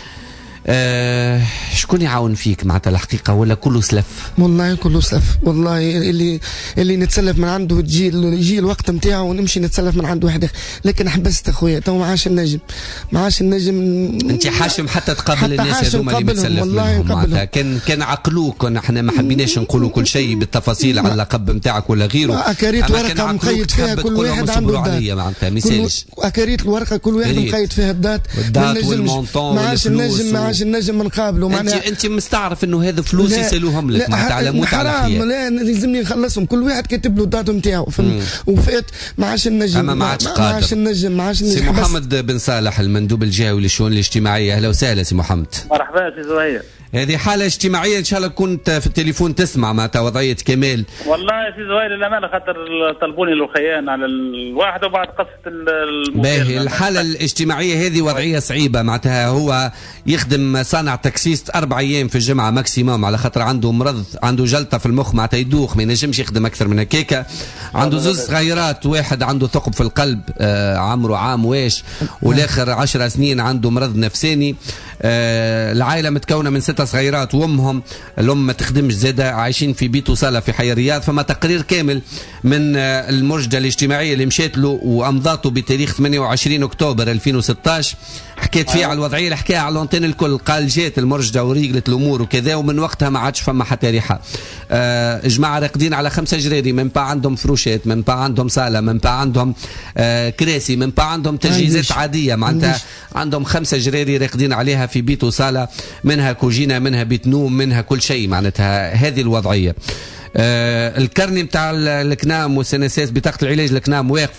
شكون يعاون فيك معناتها الحقيقه ولا كله سلف؟ والله كله سلف. والله اللي نتسلف من عنده يجي الوقت نتاعه ونمشي نتسلف من عنده واحد. لكن حبست اخويا تو ما عادش النجم انت حاشم حتى تقابل الناس هذوما اللي متسلف منهم معناتها. كان عقلوك احنا ما حبيناش نقولوا كل شيء بالتفاصيل على اللقب نتاعك ولا غيره. اكاريت ورقه مقيد فيها كل واحد عنده الدات معناتها مثالش. اكاريت الورقه كل واحد مقيد فيها الدات والمونطون ما عادش النجم نقابله. انت مستعرف انه هذا فلوس يسالوهم لك معناتها على موت على حياه. لا لازمني نخلصهم كل واحد كاتب له الدات نتاعو وفات ما عادش النجم ما عادش النجم. سي محمد بن صالح المندوب الجهوي للشؤون الاجتماعيه اهلا وسهلا سي محمد. مرحبا سي زهير. هذه حالة اجتماعية إن شاء الله كنت في التليفون تسمع معناتها وضعية كمال. والله يا سي زهير للأمانة خاطر طلبوني الوخيان على الواحد وبعد قصة باهي الحالة الاجتماعية هذه وضعية صعيبة معناتها. هو يخدم صانع تكسيس 4 أيام في الجمعة ماكسيموم على خاطر عنده مرض، عنده جلطة في المخ معناتها يدوخ ما ينجمش يخدم أكثر من هكاكا. عنده 2 صغيرات، واحد عنده ثقب في القلب عمره عام واش، والآخر 10 سنين عنده مرض نفساني. العائلة متكونة من 6 صغيرات وامهم، الام ما تخدمش زاده، عايشين في بيت وصاله في حي الرياض. فما تقرير كامل من المرشده الاجتماعيه اللي مشات له وامضاته بتاريخ 28 اكتوبر 2016 حكيت فيه على الوضعيه اللي حكاها على الانتين الكل. قال جات المرشده وريقلت الامور وكذا، ومن وقتها ما عادش فما حتى ريحه. جماعه راقدين على 5 جراري، من با عندهم فروشات، من با عندهم صاله، من با عندهم كراسي، من با عندهم تجهيزات عاديه معناتها. عندهم 5 جراري راقدين عليها في بيت وصاله، منها كوجينه، منها بيت نوم، منها كل شيء معناتها. هذه الوضعيه. الكرني بتاع الكنام والسنساس بطاقه العلاج الكنام واقفه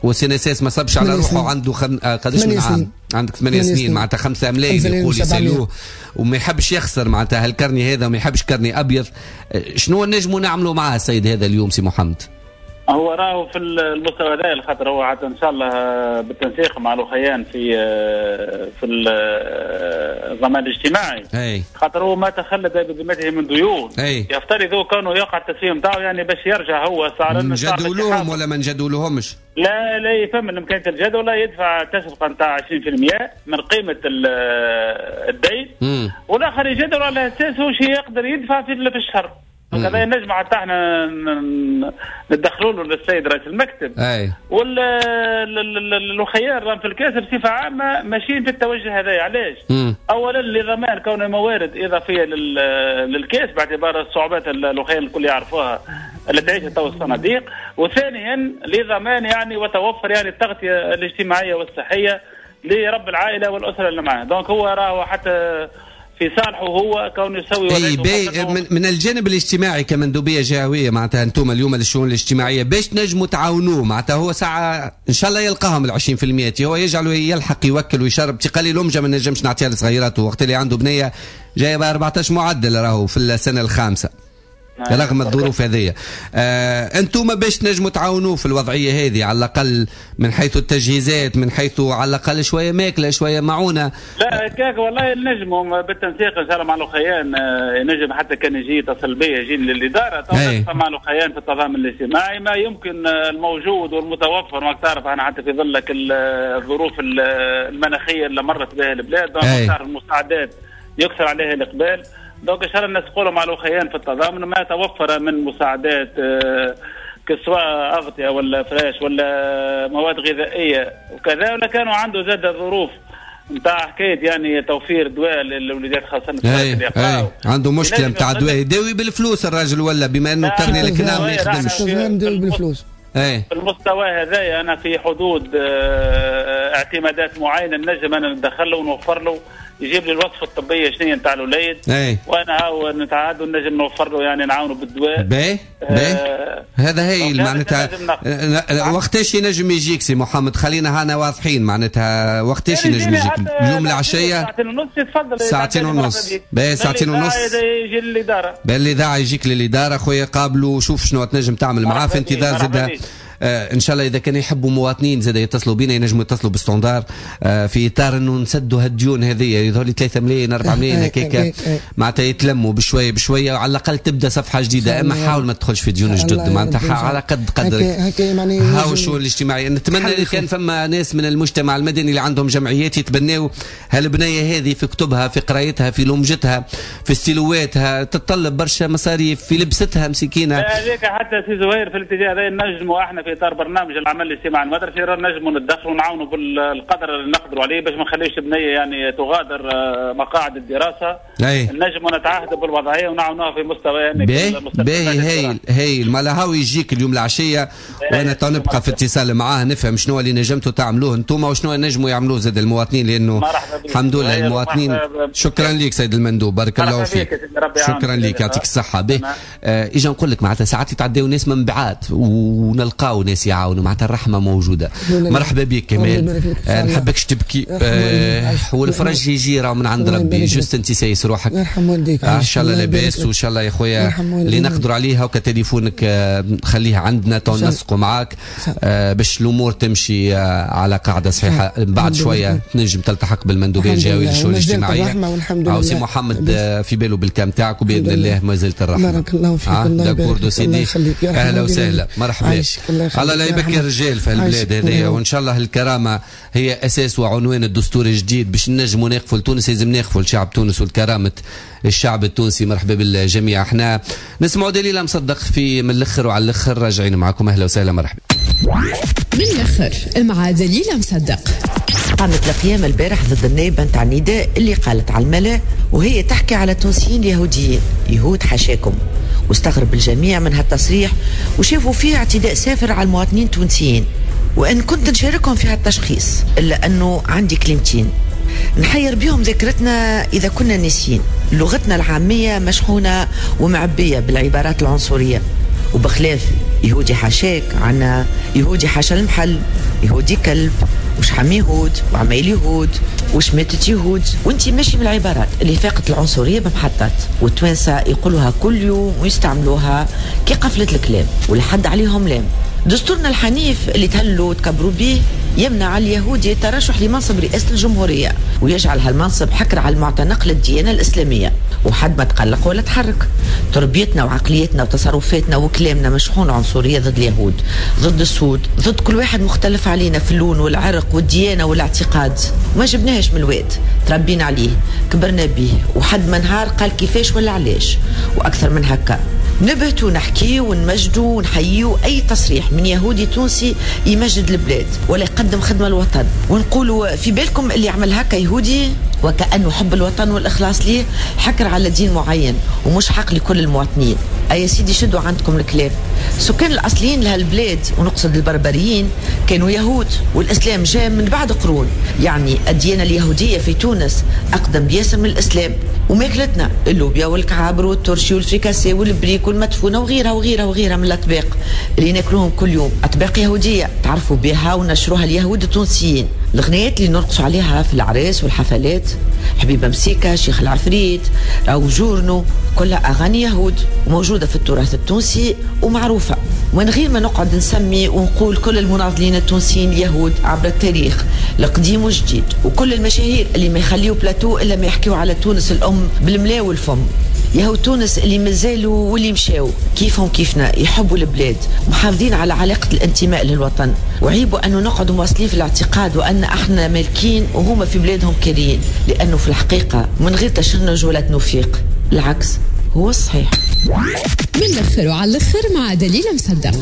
وسينيسيس ما صبش على روحه عنده قداش من عام؟ عندك 8 سنين معناتها 5 ملايين يقول يسالوه وما يحبش يخسر معناتها هالكرني هذا وما يحبش كرني ابيض. شنو نجموا نعملوا معاه السيد هذا اليوم سي محمد؟ هو راهو في المستوى هذا خاطر هو حتى ان شاء الله بالتنسيق مع الاخيان في الضمان الاجتماعي خاطر هو ما تخلى بذمته من ديون يفترض كونه يقع التسويه نتاعو يعني باش يرجع هو صار نجدوا لهم ولا ما نجدوا لهمش؟ لا يفهم ان امكانيه الجد ولا يدفع تسرقه نتاع 20% من قيمه الدين والاخر يجدوا على اساس هو شيء يقدر يدفع في الشهر. هذا نجم حتى احنا ندخلوا له للسيد رئيس المكتب والخيار في الكاس بصفه عامه ماشيين في التوجه هذا. علاش؟ اولا لضمان كون موارد اضافيه للكاس باعتبار الصعوبات الاخيان الكل يعرفوها اللي تعيشها تو الصناديق، وثانيا لضمان يعني وتوفر يعني التغطيه الاجتماعيه والصحيه لرب العائله والاسره اللي معاه. دونك هو راهو حتى في صالحه هو كونه يسوي من الجانب الاجتماعي كمندوبيه جهويه معناتها انتم اليوم للشؤون الاجتماعيه باش نجموا تعاونوه معناتها هو ساعه ان شاء الله يلقاهم ال20% هو يجعله يلحق يوكل ويشرب تقالي الامجه ما نجمش نعطيها لصغيراته وقت اللي عنده بنيه جايبه 14 معدل راهو في السنه الخامسه رغم الظروف هذه. انتم باش نجموا تعاونوه في الوضعيه هذه على الاقل من حيث التجهيزات من حيث على الاقل شويه ماكله شويه معونه. لا هكاك والله نجموا بالتنسيق ان شاء الله مع الاخيان نجم حتى كان يجي يتصل بي يجي للاداره طبعا مع الاخيان في التضامن الاجتماعي ما يمكن الموجود والمتوفر ما تعرف انا حتى في ظلك الظروف المناخيه اللي مرت بها البلاد تعرف المساعدات يكثر عليها الاقبال. دونك ان شاء الله نسقوا مع الاخيان في التضامن ما توفر من مساعدات سواء اغطيه ولا فراش ولا مواد غذائيه وكذا ولا كانوا عنده زاد ظروف نتاع حكايه يعني توفير دواء للوليدات خاصه عنده مشكله نتاع دواء يداوي بالفلوس الراجل ولا بما انه كرني الكلام ما يخدمش بالفلوس. في المستوى هذا انا في حدود اعتمادات معينه نجم انا ندخل له ونوفر له يجيب لي الوصفه الطبيه شنو نتاع الوليد وانا هاو نتعادوا نجم نوفر له يعني نعاونه بالدواء. هذا هي معناتها وقتاش ينجم يجيك سي محمد؟ خلينا هنا واضحين معناتها وقتاش ينجم يجيك؟ اليوم العشيه ساعتين ونص يتفضل ساعتين ونص ساعتين ونص يجي للاداره بالإذاعة يجيك للاداره خويا قابلوا وشوف شنو تنجم تعمل معاه في انتظار زاد ان شاء الله اذا كان يحبوا مواطنين زاد يتصلوا بينا ينجموا يتصلوا بالستاندار في اطار انه نسدوا هالديون هذه يظهر لي 3 ملايين 4 ملايين هكاك معناتها يتلموا بشويه بشويه وعلى الاقل تبدا صفحه جديده. اما حاول ما تدخلش في ديون جدد معناتها على قد قدرك هاو الشؤون الاجتماعيه. نتمنى ان كان فما ناس من المجتمع المدني اللي عندهم جمعيات يتبناوا هالبنيه هذه في كتبها في قرايتها في لمجتها في ستيلواتها تتطلب برشا مصاريف في لبستها مسكينه. هذيك حتى سي زهير في الاتجاه هذا نجموا احنا في اطار برنامج العمل الاجتماعي المدرسي نجموا ندخلوا ونعاونوا بالقدر اللي نقدروا عليه باش ما نخليش بنيه يعني تغادر مقاعد الدراسه. نجموا نتعاهدوا بالوضعيه ونعاونوها في مستوى يعني هايل ما لهاو يجيك اليوم العشيه وانا نبقى في اتصال معاه نفهم شنو اللي نجمتوا تعملوه انتم وشنو نجموا يعملوه زاد المواطنين لانه الحمد لله المواطنين. شكرا لك سيد المندوب بارك الله فيك. شكرا لك يعطيك الصحه. به اجا نقول لك معناتها ساعات يتعداو ناس من بعاد ونلقاو ناس يعاونوا معناتها الرحمه موجوده. مرحبا بك كمال نحبكش تبكي والفرج يجي راه من عند ربي جست انت سايس روحك يرحم والديك ان شاء الله لاباس وان شاء الله يا خويا اللي نقدروا عليها وكتليفونك خليها عندنا تنسقوا معاك باش الامور تمشي على قاعده صحيحه. بعد شويه تنجم تلتحق بالمندوبيه الجهويه للشؤون الاجتماعيه او سي محمد في باله بالكام تاعك وباذن الله ما زلت الرحمه. بارك الله فيك الله يبارك سيدي اهلا وسهلا مرحبا. الله لا يبكي الرجال في البلاد هذه وان شاء الله الكرامه هي اساس وعنوان الدستور الجديد باش نجموا نقفوا لتونس لازم نقفوا لشعب تونس والكرامه الشعب التونسي. مرحبا بالجميع. احنا نسمعوا دليل مصدق في من الاخر وعلى الاخر راجعين معكم. اهلا وسهلا مرحبا. من الاخر مع دليل مصدق. قامت القيامة البارح ضد النائبة نتاع النداء اللي قالت على الملا وهي تحكي على تونسيين اليهوديين يهود حاشاكم، واستغرب الجميع من هالتصريح وشافوا فيه اعتداء سافر على المواطنين التونسيين. وان كنت نشاركهم في هالتشخيص الا انه عندي كلمتين نحير بهم ذاكرتنا اذا كنا ناسيين. لغتنا العامية مشحونة ومعبية بالعبارات العنصرية وبخلاف يهودي حاشاك، عنا يهودي حاشا المحل، يهودي كلب، وش حمي يهود وعمايل يهود وش ماتت يهود، وانتي ماشي من العبارات اللي فاقت العنصريه بمحطات، والتوانسه يقولوها كل يوم ويستعملوها كي قفله الكلام ولحد عليهم لام. دستورنا الحنيف اللي تهلوا وتكبروا به يمنع اليهودي الترشح لمنصب رئاسة الجمهورية، ويجعل هالمنصب حكر على المعتنق للديانة الإسلامية، وحد ما تقلق ولا تحرك. تربيتنا وعقليتنا وتصرفاتنا وكلامنا مشحون عنصرية ضد اليهود، ضد السود، ضد كل واحد مختلف علينا في اللون والعرق والديانة والاعتقاد. ما جبناهش من الواد، تربينا عليه، كبرنا به، وحد ما نهار قال كيفاش ولا علاش، وأكثر من هكا. نبهتوا ونحكي ونمجدوا ونحيوا أي تصريح من يهودي تونسي يمجد البلاد ولا يقدم خدمة الوطن، ونقولوا في بالكم اللي عمل هكا يهودي وكأنه حب الوطن والإخلاص ليه حكر على دين معين ومش حق لكل المواطنين. أي سيدي شدوا عندكم الكلام. سكان الأصليين لهالبلاد ونقصد البربريين كانوا يهود، والإسلام جاء من بعد قرون، يعني الديانة اليهودية في تونس أقدم بياسر من الإسلام. وماكلتنا اللوبيا والكعابر والترشي والفريكاسي والبريك والمدفونة وغيرها وغيرها وغيرها من الأطباق اللي ناكلوهم كل يوم، أطباق يهودية تعرفوا بها ونشروها اليهود التونسيين. الغنيات اللي نرقصوا عليها في العراس والحفلات، حبيبة مسيكة، شيخ العفريت، أو جورنو، كلها أغاني يهود وموجودة في التراث التونسي ومعروفة. من غير ما نقعد نسمي ونقول كل المناضلين التونسيين اليهود عبر التاريخ القديم والجديد، وكل المشاهير اللي ما يخليوا بلاتو إلا ما يحكيوا على تونس الأم بالملا والفم. يهود تونس اللي مازالوا واللي مشاو كيفهم كيفنا يحبوا البلاد، محافظين على علاقة الانتماء للوطن، وعيبوا أنه نقعدوا مواصلين في الاعتقاد وأن احنا مالكين وهم في بلادهم كاريين، لأنه في الحقيقة من غير تشنج ولا تنوفيق، العكس هو الصحيح. من الأخر وعلى الأخر مع دليل مصدق.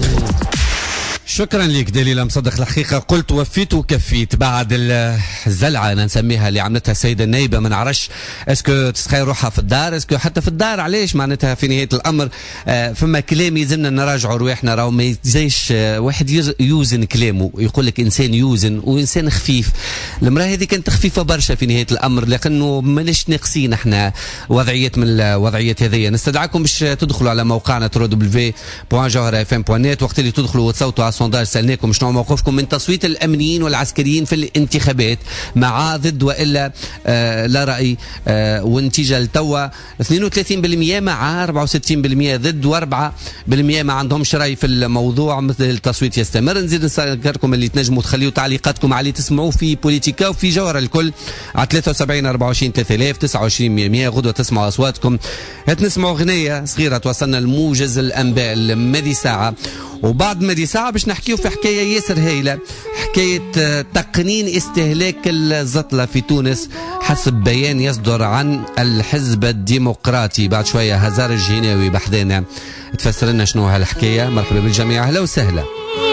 شكرا لك دليل مصدق. الحقيقة قلت وفيت وكفيت بعد الزلعة أنا نسميها اللي عملتها السيدة النايبة. ما نعرفش اسكو تتخيل روحها في الدار، اسكو حتى في الدار، علاش معناتها في نهاية الأمر فما كلام يلزمنا نراجعوا رواحنا، راهو ما يزيش واحد يوزن كلامه، يقول لك إنسان يوزن وإنسان خفيف. المرأة هذه كانت خفيفة برشا في نهاية الأمر، لكنه ماناش ناقصين احنا وضعيات من الوضعيات هذه. نستدعاكم باش تدخلوا على موقعنا www.jawharafm.net، وقت اللي تدخلوا وتصوتوا على السونداج سألناكم شنو موقفكم من تصويت الأمنيين والعسكريين في الانتخابات، مع ضد وإلا لا رأي، والنتيجة لتوا 32% مع 64% ضد، و4% ما عندهمش رأي في الموضوع. مثل التصويت يستمر. نزيد نذكركم اللي تنجموا تخليوا تعليقاتكم على اللي تسمعوه في بوليتيكا وفي جوهر الكل على 73 24 3000 29 100. غدوة تسمعوا أصواتكم. نسمعوا أغنية صغيرة توصلنا الموجز الأنباء المدي ساعة، وبعد مدي ساعة باش نحكيو في حكاية ياسر هايلة، حكاية تقنين استهلاك الزطلة في تونس حسب بيان يصدر عن الحزب الديمقراطي. بعد شوية هزار الجيناوي بحذانا تفسر لنا شنو هالحكاية. مرحبا بالجميع، أهلا وسهلا.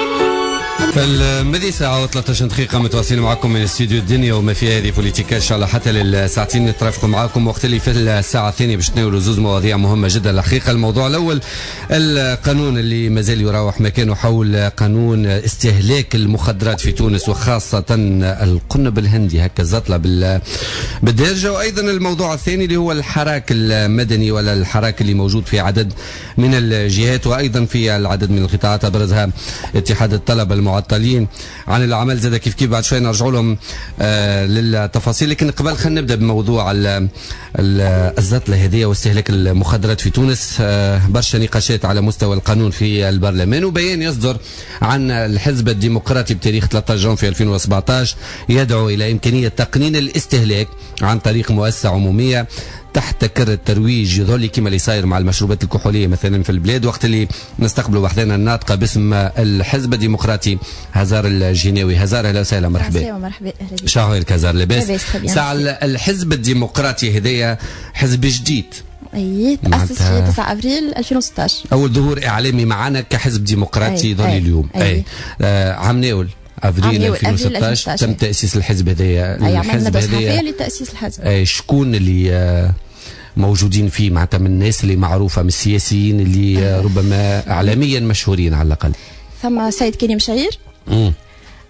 في المدي ساعة و13 دقيقة متواصلين معكم من استوديو الدنيا وما في هذه بوليتيكا إن شاء الله حتى للساعتين نترافقوا معكم. وقت اللي في الساعة الثانية باش نتناولوا زوز مواضيع مهمة جدا. الحقيقة الموضوع الأول القانون اللي مازال يراوح مكانه حول قانون استهلاك المخدرات في تونس، وخاصة القنب الهندي هكا الزطلة بالدارجة. وأيضا الموضوع الثاني اللي هو الحراك المدني ولا الحراك اللي موجود في عدد من الجهات وأيضا في العدد من القطاعات، أبرزها اتحاد الطلبة المعطلين عن العمل. زاد كيف بعد شوي نرجع لهم للتفاصيل، لكن قبل خلينا نبدا بموضوع الزطله هذه واستهلاك المخدرات في تونس. برشا نقاشات على مستوى القانون في البرلمان، وبيان يصدر عن الحزب الديمقراطي بتاريخ 13 جونفي 2017 يدعو الى امكانيه تقنين الاستهلاك عن طريق مؤسسه عموميه تحت كر الترويج، يظل كما اللي صاير مع المشروبات الكحوليه مثلا في البلاد. وقت اللي نستقبلوا وحدنا الناطقه باسم الحزب الديمقراطي هزار الجيناوي. هزار اهلا وسهلا، مرحبا. مرحبا، اهلا. شهرك هزار، لاباس؟ ساعة الحزب الديمقراطي هذايا حزب جديد، تأسس في 9 ابريل 2016، اول ظهور اعلامي معنا كحزب ديمقراطي يظل اليوم. عام ناول افريل 2016 تم تاسيس الحزب هذايا. الحزب هذايا لتاسيس الحزب. شكون اللي موجودين فيه معناتها من الناس اللي معروفه، من السياسيين اللي ربما اعلاميا مشهورين على الاقل؟ ثم سيد كريم شعير،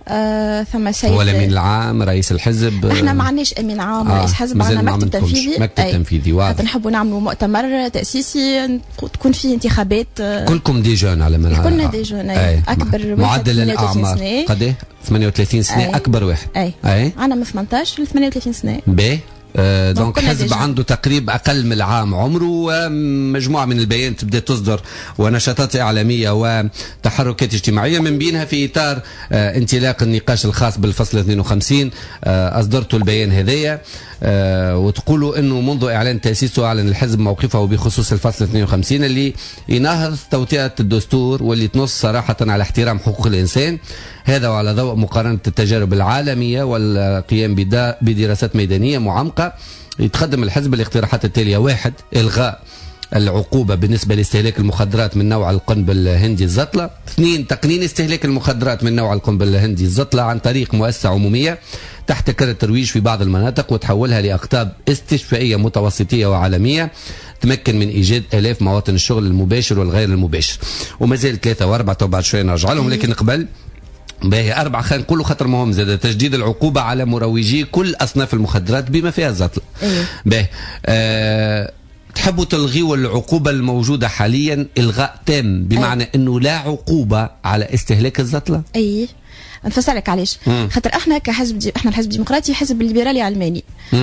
ثم سيد هو الامين العام رئيس الحزب. احنا ما عندناش امين عام رئيس حزب، عندنا مكتب تنفيذي. مكتب تنفيذي واضح. نحبوا نعملوا مؤتمر تاسيسي تكون فيه انتخابات. كلكم دي جون على ما كلنا دي جون. اكبر معدل الاعمار قد 38 سنه. اكبر واحد. اي عندنا من 18 ل 38 سنه. باهي. دونك حزب عنده تقريب أقل من العام عمره، ومجموعة من البيان تبدأ تصدر ونشاطات إعلامية وتحركات اجتماعية، من بينها في إطار انطلاق النقاش الخاص بالفصل 52 أصدرتوا البيان هذايا، وتقولوا أنه منذ إعلان تأسيسه أعلن الحزب موقفه بخصوص الفصل 52 اللي يناهض توطئة الدستور واللي تنص صراحة على احترام حقوق الإنسان، هذا وعلى ضوء مقارنة التجارب العالمية والقيام بدراسات ميدانية معمقة. يتقدم الحزب الاقتراحات التالية: 1. إلغاء العقوبة بالنسبة لاستهلاك المخدرات من نوع القنب الهندي الزطلة. 2. تقنين استهلاك المخدرات من نوع القنب الهندي الزطلة عن طريق مؤسسة عمومية تحتكر الترويج في بعض المناطق وتحولها لأقطاب استشفائية متوسطية وعالمية تمكن من إيجاد آلاف مواطن الشغل المباشر والغير المباشر. وما زال 3 و4 بعد شوية نرجع لهم، لكن قبل باهي 4 خلينا نقولوا خاطر مهم زاد: تجديد العقوبة على مروجي كل أصناف المخدرات بما فيها الزطلة. باهي تحبوا تلغيوا العقوبة الموجودة حاليا إلغاء تام، بمعنى أنه لا عقوبة على استهلاك الزطلة؟ نفسرلك علاش. خاطر احنا كحزب احنا الحزب الديمقراطي حزب ليبرالي علماني،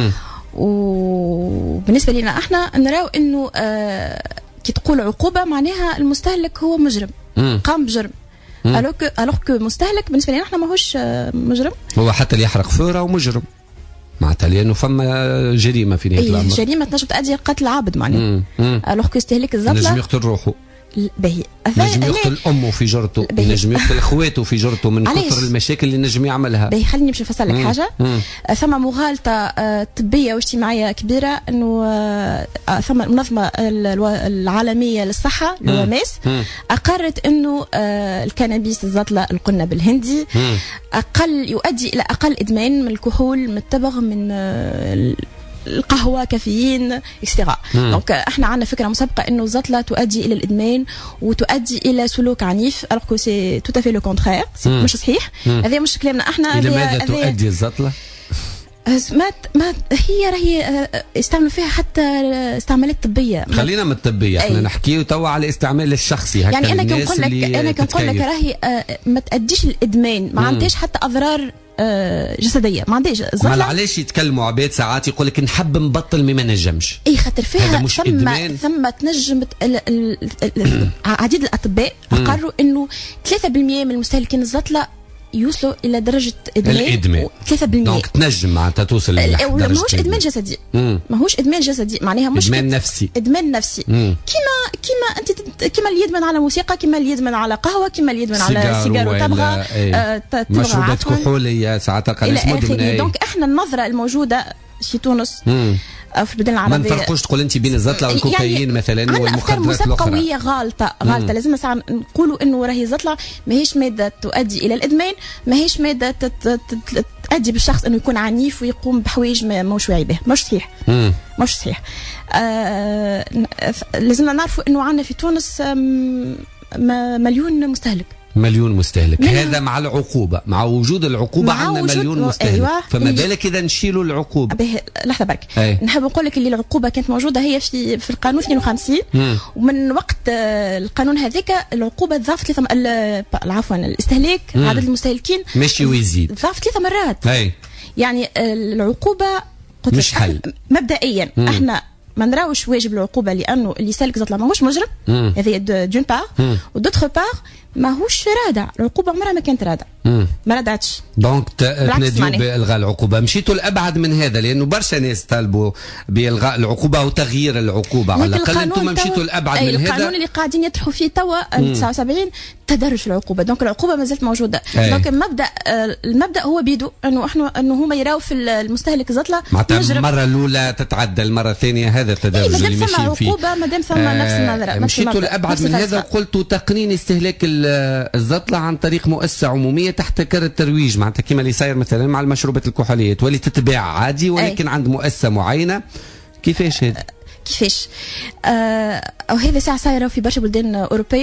وبالنسبة لنا احنا نراو انه كي تقول عقوبة معناها المستهلك هو مجرم قام بجرم، الوغ كو مستهلك بالنسبه لنا احنا ماهوش مجرم. هو حتى اللي يحرق فوره ومجرم معناتها، لانه فما جريمه في نهايه الامر. جريمه تنجم تؤدي قتل عبد معناها. الوغ كو استهلاك الزطله نجم يقتل روحه، باهي نجم يقتل امه في جرته، نجم يقتل اخواته في جرته من كثر المشاكل اللي نجم يعملها. باهي خليني باش نفسر لك حاجه. ثم مغالطه طبيه واجتماعيه كبيره، انه ثم المنظمه العالميه للصحه الوماس اقرت انه الكنابيس الزطله القنب الهندي يؤدي الى اقل ادمان من الكحول، من التبغ، من القهوه، كافيين، اكسترا. دونك احنا عندنا فكره مسبقه انه الزطله تؤدي الى الادمان وتؤدي الى سلوك عنيف، الوغ كو سي تو افي لو كونترير، مش صحيح. هذا مش كلامنا احنا. لماذا تؤدي الزطله؟ ما هي راهي يستعملوا فيها حتى استعمالات طبيه. خلينا من الطبيه، احنا نحكيو توا على الاستعمال الشخصي. يعني انا كنقول لك راهي ما تأديش الادمان، ما عندهاش حتى اضرار جسديه، ما عندهاش زطله. علاش يتكلموا عباد ساعات يقول لك نحب نبطل ما نجمش؟ اي خاطر فيها ثم تنجم عديد الاطباء اقروا انه 3% من المستهلكين الزطله يوصلوا الى درجه الادمان 3%. دونك تنجم معناتها توصل لدرجه ماهوش ادمان جسدي، ماهوش ادمان جسدي، معناها مش ادمان نفسي. ادمان نفسي كيما انت كيما اللي يدمن على موسيقى، كيما اللي يدمن على قهوه، كما اللي يدمن على سيجار وتبغى مشروبات كحوليه ساعات قناص مدمنه. دونك احنا النظره الموجوده في تونس في البلدان العربيه ما نفرقوش تقول انت بين الزطله والكوكايين يعني مثلا والمخدرات الاخرى. مسبقه غالطه لازم ساعه نقولوا انه راهي الزطله ماهيش ماده تؤدي الى الادمان، ماهيش ماده تؤدي بالشخص انه يكون عنيف ويقوم بحوايج ماهوش واعي به، مش صحيح. مش صحيح. لازمنا نعرفوا انه عندنا في تونس مليون مستهلك. مليون مستهلك، هذا مع العقوبة، مع وجود العقوبة عندنا مليون مستهلك. أيوة. فما بالك إذا نشيلوا العقوبة؟ لحظة برك، نحب نقول لك اللي العقوبة كانت موجودة هي في القانون 52، ومن وقت القانون هذاك العقوبة ضافت عفوا الاستهلاك، عدد المستهلكين ماشي ويزيد، ضافت 3 مرات. يعني العقوبة مش حل مبدئيا. احنا ما نراوش واجب العقوبة لأنه اللي يسلك زطلة ماهوش مجرم، هذه دون بار، ودوتر بار ماهوش رادع. العقوبة عمرها ما كانت رادع، ما رادعتش. دونك تناديوا بإلغاء العقوبة. مشيتوا الأبعد من هذا، لأنه برشا ناس طالبوا بإلغاء العقوبة أو تغيير العقوبة، على الأقل أنتم مشيتوا الأبعد من هذا. القانون اللي قاعدين يطرحوا فيه توا 79 تدرج في العقوبة، دونك العقوبة ما زالت موجودة. دونك المبدأ هو بيدو انه هما يراو في المستهلك الزطلة معناتها المرة الأولى تتعدى المرة الثانية، هذا التدرج اللي ماشيين فيه. ما دام ثم نفس النظرة. مشيتوا الأبعد من هذا وقلتوا تقنين استهلاك الزطلة عن طريق مؤسسة عمومية تحتكر الترويج، معناتها كما اللي صاير مثلا مع المشروبات الكحولية، تولي تتباع عادي ولكن عند مؤسسة معينة. كيفاش هذا؟ كيفاش؟ أو هذا ساعة صايرة في برشا بلدان أوروبية.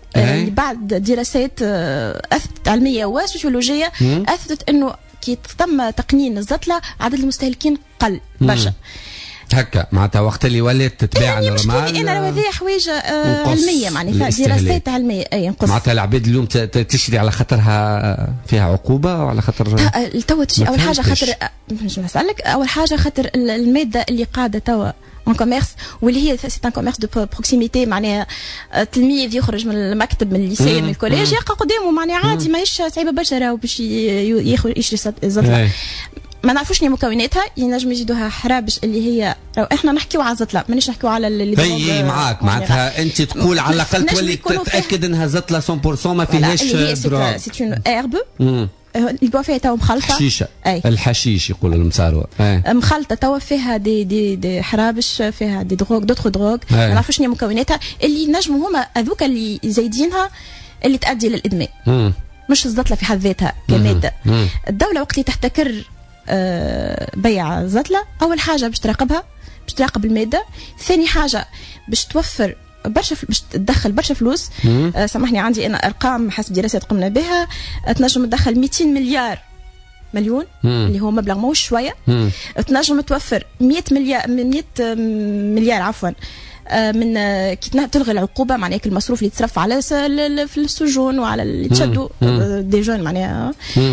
بعد دراسات اثبتت علميه وسوسيولوجيه اثبتت انه كي تم تقنين الزتله عدد المستهلكين قل برشا. هكا معناتها وقت اللي ولات تتباع نورمال. انا هذه حوايج علميه معناها دراسات علميه ينقص. معناتها العباد اليوم تشري على خاطرها فيها عقوبه وعلى خاطر توا تشري اول حاجه خاطر مش نسالك اول حاجه خاطر الماده اللي قاعده توا ان كوميرس واللي هي سي ان كوميرس دو بروكسيميتي معناها التلميذ يخرج من المكتب من الليسي من الكوليج يلقى قدامه معناها عادي ماهيش صعيبه برشا راهو باش يشري زتله. ما نعرفوش شنو مكوناتها ينجم يزيدوها حرابش اللي هي احنا نحكيو على زتله مانيش نحكيو على اللي اي معاك معناتها انت تقول على الاقل تولي تتاكد انها زتله 100% ما فيهاش دراغ. سي اون ايرب يبقى فيها تو مخلطه حشيشه الحشيش يقولوا المساروه مخلطه تو فيها دي حرابش فيها دي دروغ دوتر دروغ ما نعرفوش شنو مكوناتها اللي نجموا هما هذوك اللي زايدينها اللي تؤدي للادمان مش الزتله في حد ذاتها كماده. الدوله وقت اللي تحتكر بيع زتله اول حاجه باش تراقبها باش تراقب الماده. ثاني حاجه باش توفر برشا باش تدخل برشا فلوس. سامحني عندي انا ارقام حسب دراسات قمنا بها تنجم تدخل 200 مليون اللي هو مبلغ موش شويه. تنجم توفر 100 مليار عفوا من كي تلغي العقوبه معناها المصروف اللي تصرف على في السجون وعلى اللي تشدوا دي جون معناها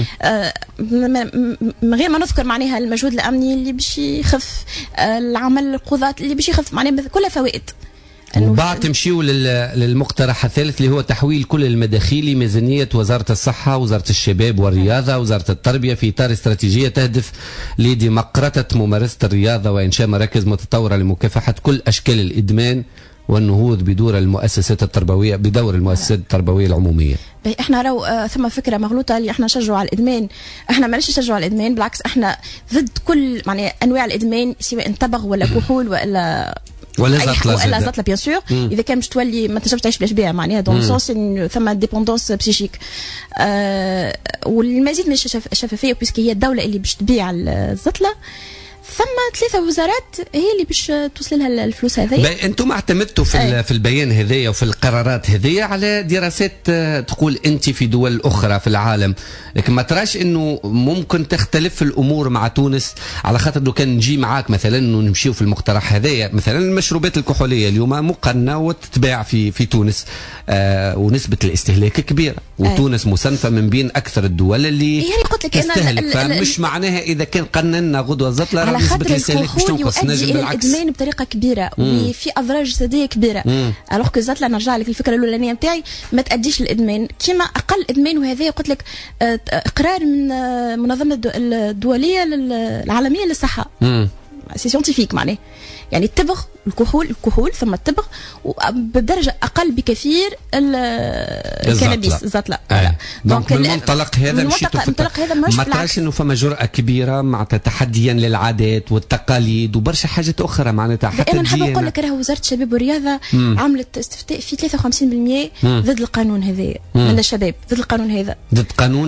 من غير ما نذكر معناها المجهود الامني اللي باش يخف العمل القضاة اللي باش يخف معناها كلها فوائد. وبعد تمشيو للمقترح الثالث اللي هو تحويل كل المداخيل لميزانية وزارة الصحة وزارة الشباب والرياضة وزارة التربية في إطار استراتيجية تهدف لديمقراطة ممارسة الرياضة وإنشاء مراكز متطورة لمكافحة كل أشكال الإدمان والنهوض بدور المؤسسات التربوية التربوية العمومية. احنا راهو ثم فكره مغلوطه اللي احنا نشجعوا على الادمان. احنا ماناش نشجعوا على الادمان بالعكس احنا ضد كل معناها انواع الادمان سواء تبغ ولا كحول ولا زتله بيان سور. اذا كان باش تولي ما تنجمش تعيش بلا شبيه معناها دون سونس ثم ديبوندونس بسيشيك. والمزيد من الشفافيه بيسكي هي الدوله اللي باش تبيع الزتله ثم 3 وزارات هي اللي باش توصل لها الفلوس هذيا. انتم اعتمدتوا في البيان هذايا وفي القرارات هذيا على دراسات تقول انت في دول اخرى في العالم، لكن ما تراش انه ممكن تختلف الامور مع تونس؟ على خاطر لو كان نجي معاك مثلا انه نمشيو في المقترح هذايا مثلا المشروبات الكحوليه اليوم مقننه وتتباع في تونس ونسبه الاستهلاك كبيره وتونس مصنفه من بين اكثر الدول اللي يعني قلت لك تستهلك. فمش معناها اذا كان قننا غدوه زتله على خاطر الكحول يؤدي الى الادمان بطريقه كبيره وفي اضرار جسديه كبيره. الوغ كو زتله نرجع لك الفكره الاولانيه نتاعي ما تاديش للادمان كيما اقل ادمان. وهذا قلت لك اقرار من المنظمه الدوليه العالميه للصحه سي سيونتيفيك معناه يعني التبغ الكحول ثم التبغ وبدرجه اقل بكثير الكنابيس الزتله. دونك من المنطلق هذا مشيتوا في المنطلق هذا ما تراش انه فما جرأه كبيره معناتها تحديا للعادات والتقاليد وبرشا حاجات اخرى معناتها حتى انا نحب نقول لك راهو وزاره الشباب والرياضه عملت استفتاء في 53% ضد القانون هذا من الشباب ضد القانون هذا ضد قانون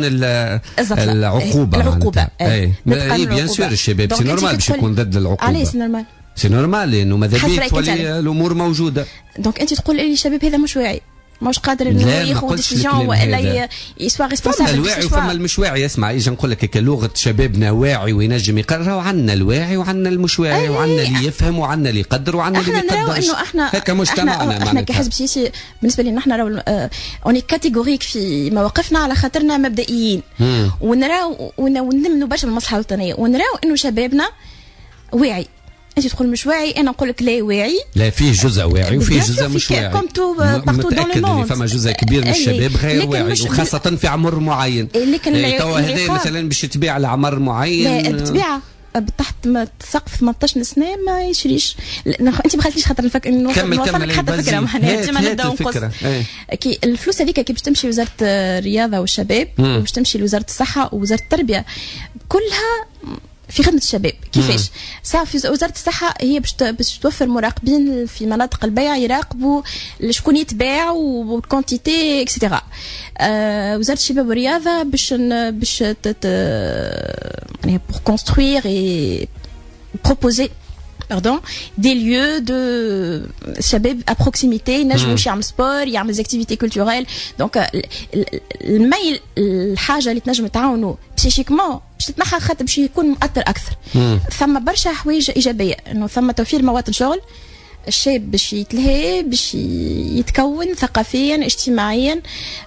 العقوبه اي بيان سور الشباب سي نورمال باش يكون ضد العقوبه. علاش نورمال؟ سي نورمال لانه ماذا بيك تولي الامور موجوده. دونك انت تقول لي الشباب هذا مش واعي ماهوش قادر انه ياخذ ديسيجن ولا يسوا ريسبونسابل. الواعي وفما المش واعي. اسمع اجي نقول لك هكا لغه شبابنا واعي وينجم يقرر وعندنا الواعي وعندنا المش واعي وعندنا اللي يفهم وعندنا اللي يقدر وعندنا اللي ما يقدرش. هكا مجتمعنا احنا كحزب سياسي بالنسبه لنا احنا راهو اوني كاتيجوريك في مواقفنا على خاطرنا مبدئيين ونراو ونمنوا برشا بالمصلحه الوطنيه ونراو انه شبابنا واعي. انت تقول مش واعي انا نقول لك لا واعي. لا فيه جزء واعي وفيه جزء مش واعي. متاكد ان فما جزء كبير من الشباب غير واعي وخاصه في عمر معين. لكن توا هذا مثلا باش تبيع لعمر معين لا بتبيع تحت سقف 18 سنه ما يشريش. انت ما خليتنيش خاطر نفكر انه نوصل لك حتى فكره معناها ديما نبداو نقص كي الفلوس هذيك كي باش تمشي وزاره الرياضه والشباب وباش تمشي لوزاره الصحه ووزاره التربيه كلها في خدمة الشباب. كيفاش؟ في وزارة الصحة هي باش توفر مراقبين في مناطق البيع يراقبوا شكون يتباع والكونتيتي اكسيتيرا. وزارة الشباب والرياضة باش يعني بور كونستروير اي بروبوزي des lieux de شباب à proximité ينجموا باش يعمل سبور يعمل des activités culturelles. دونك الميل الحاجه اللي تنجم تعاونوا بسيشيكمون باش تتنحى خاطر باش يكون مؤثر اكثر. ثم برشا حوايج ايجابيه انه ثم توفير مواطن شغل الشاب باش يتلهي باش يتكون ثقافيا اجتماعيا.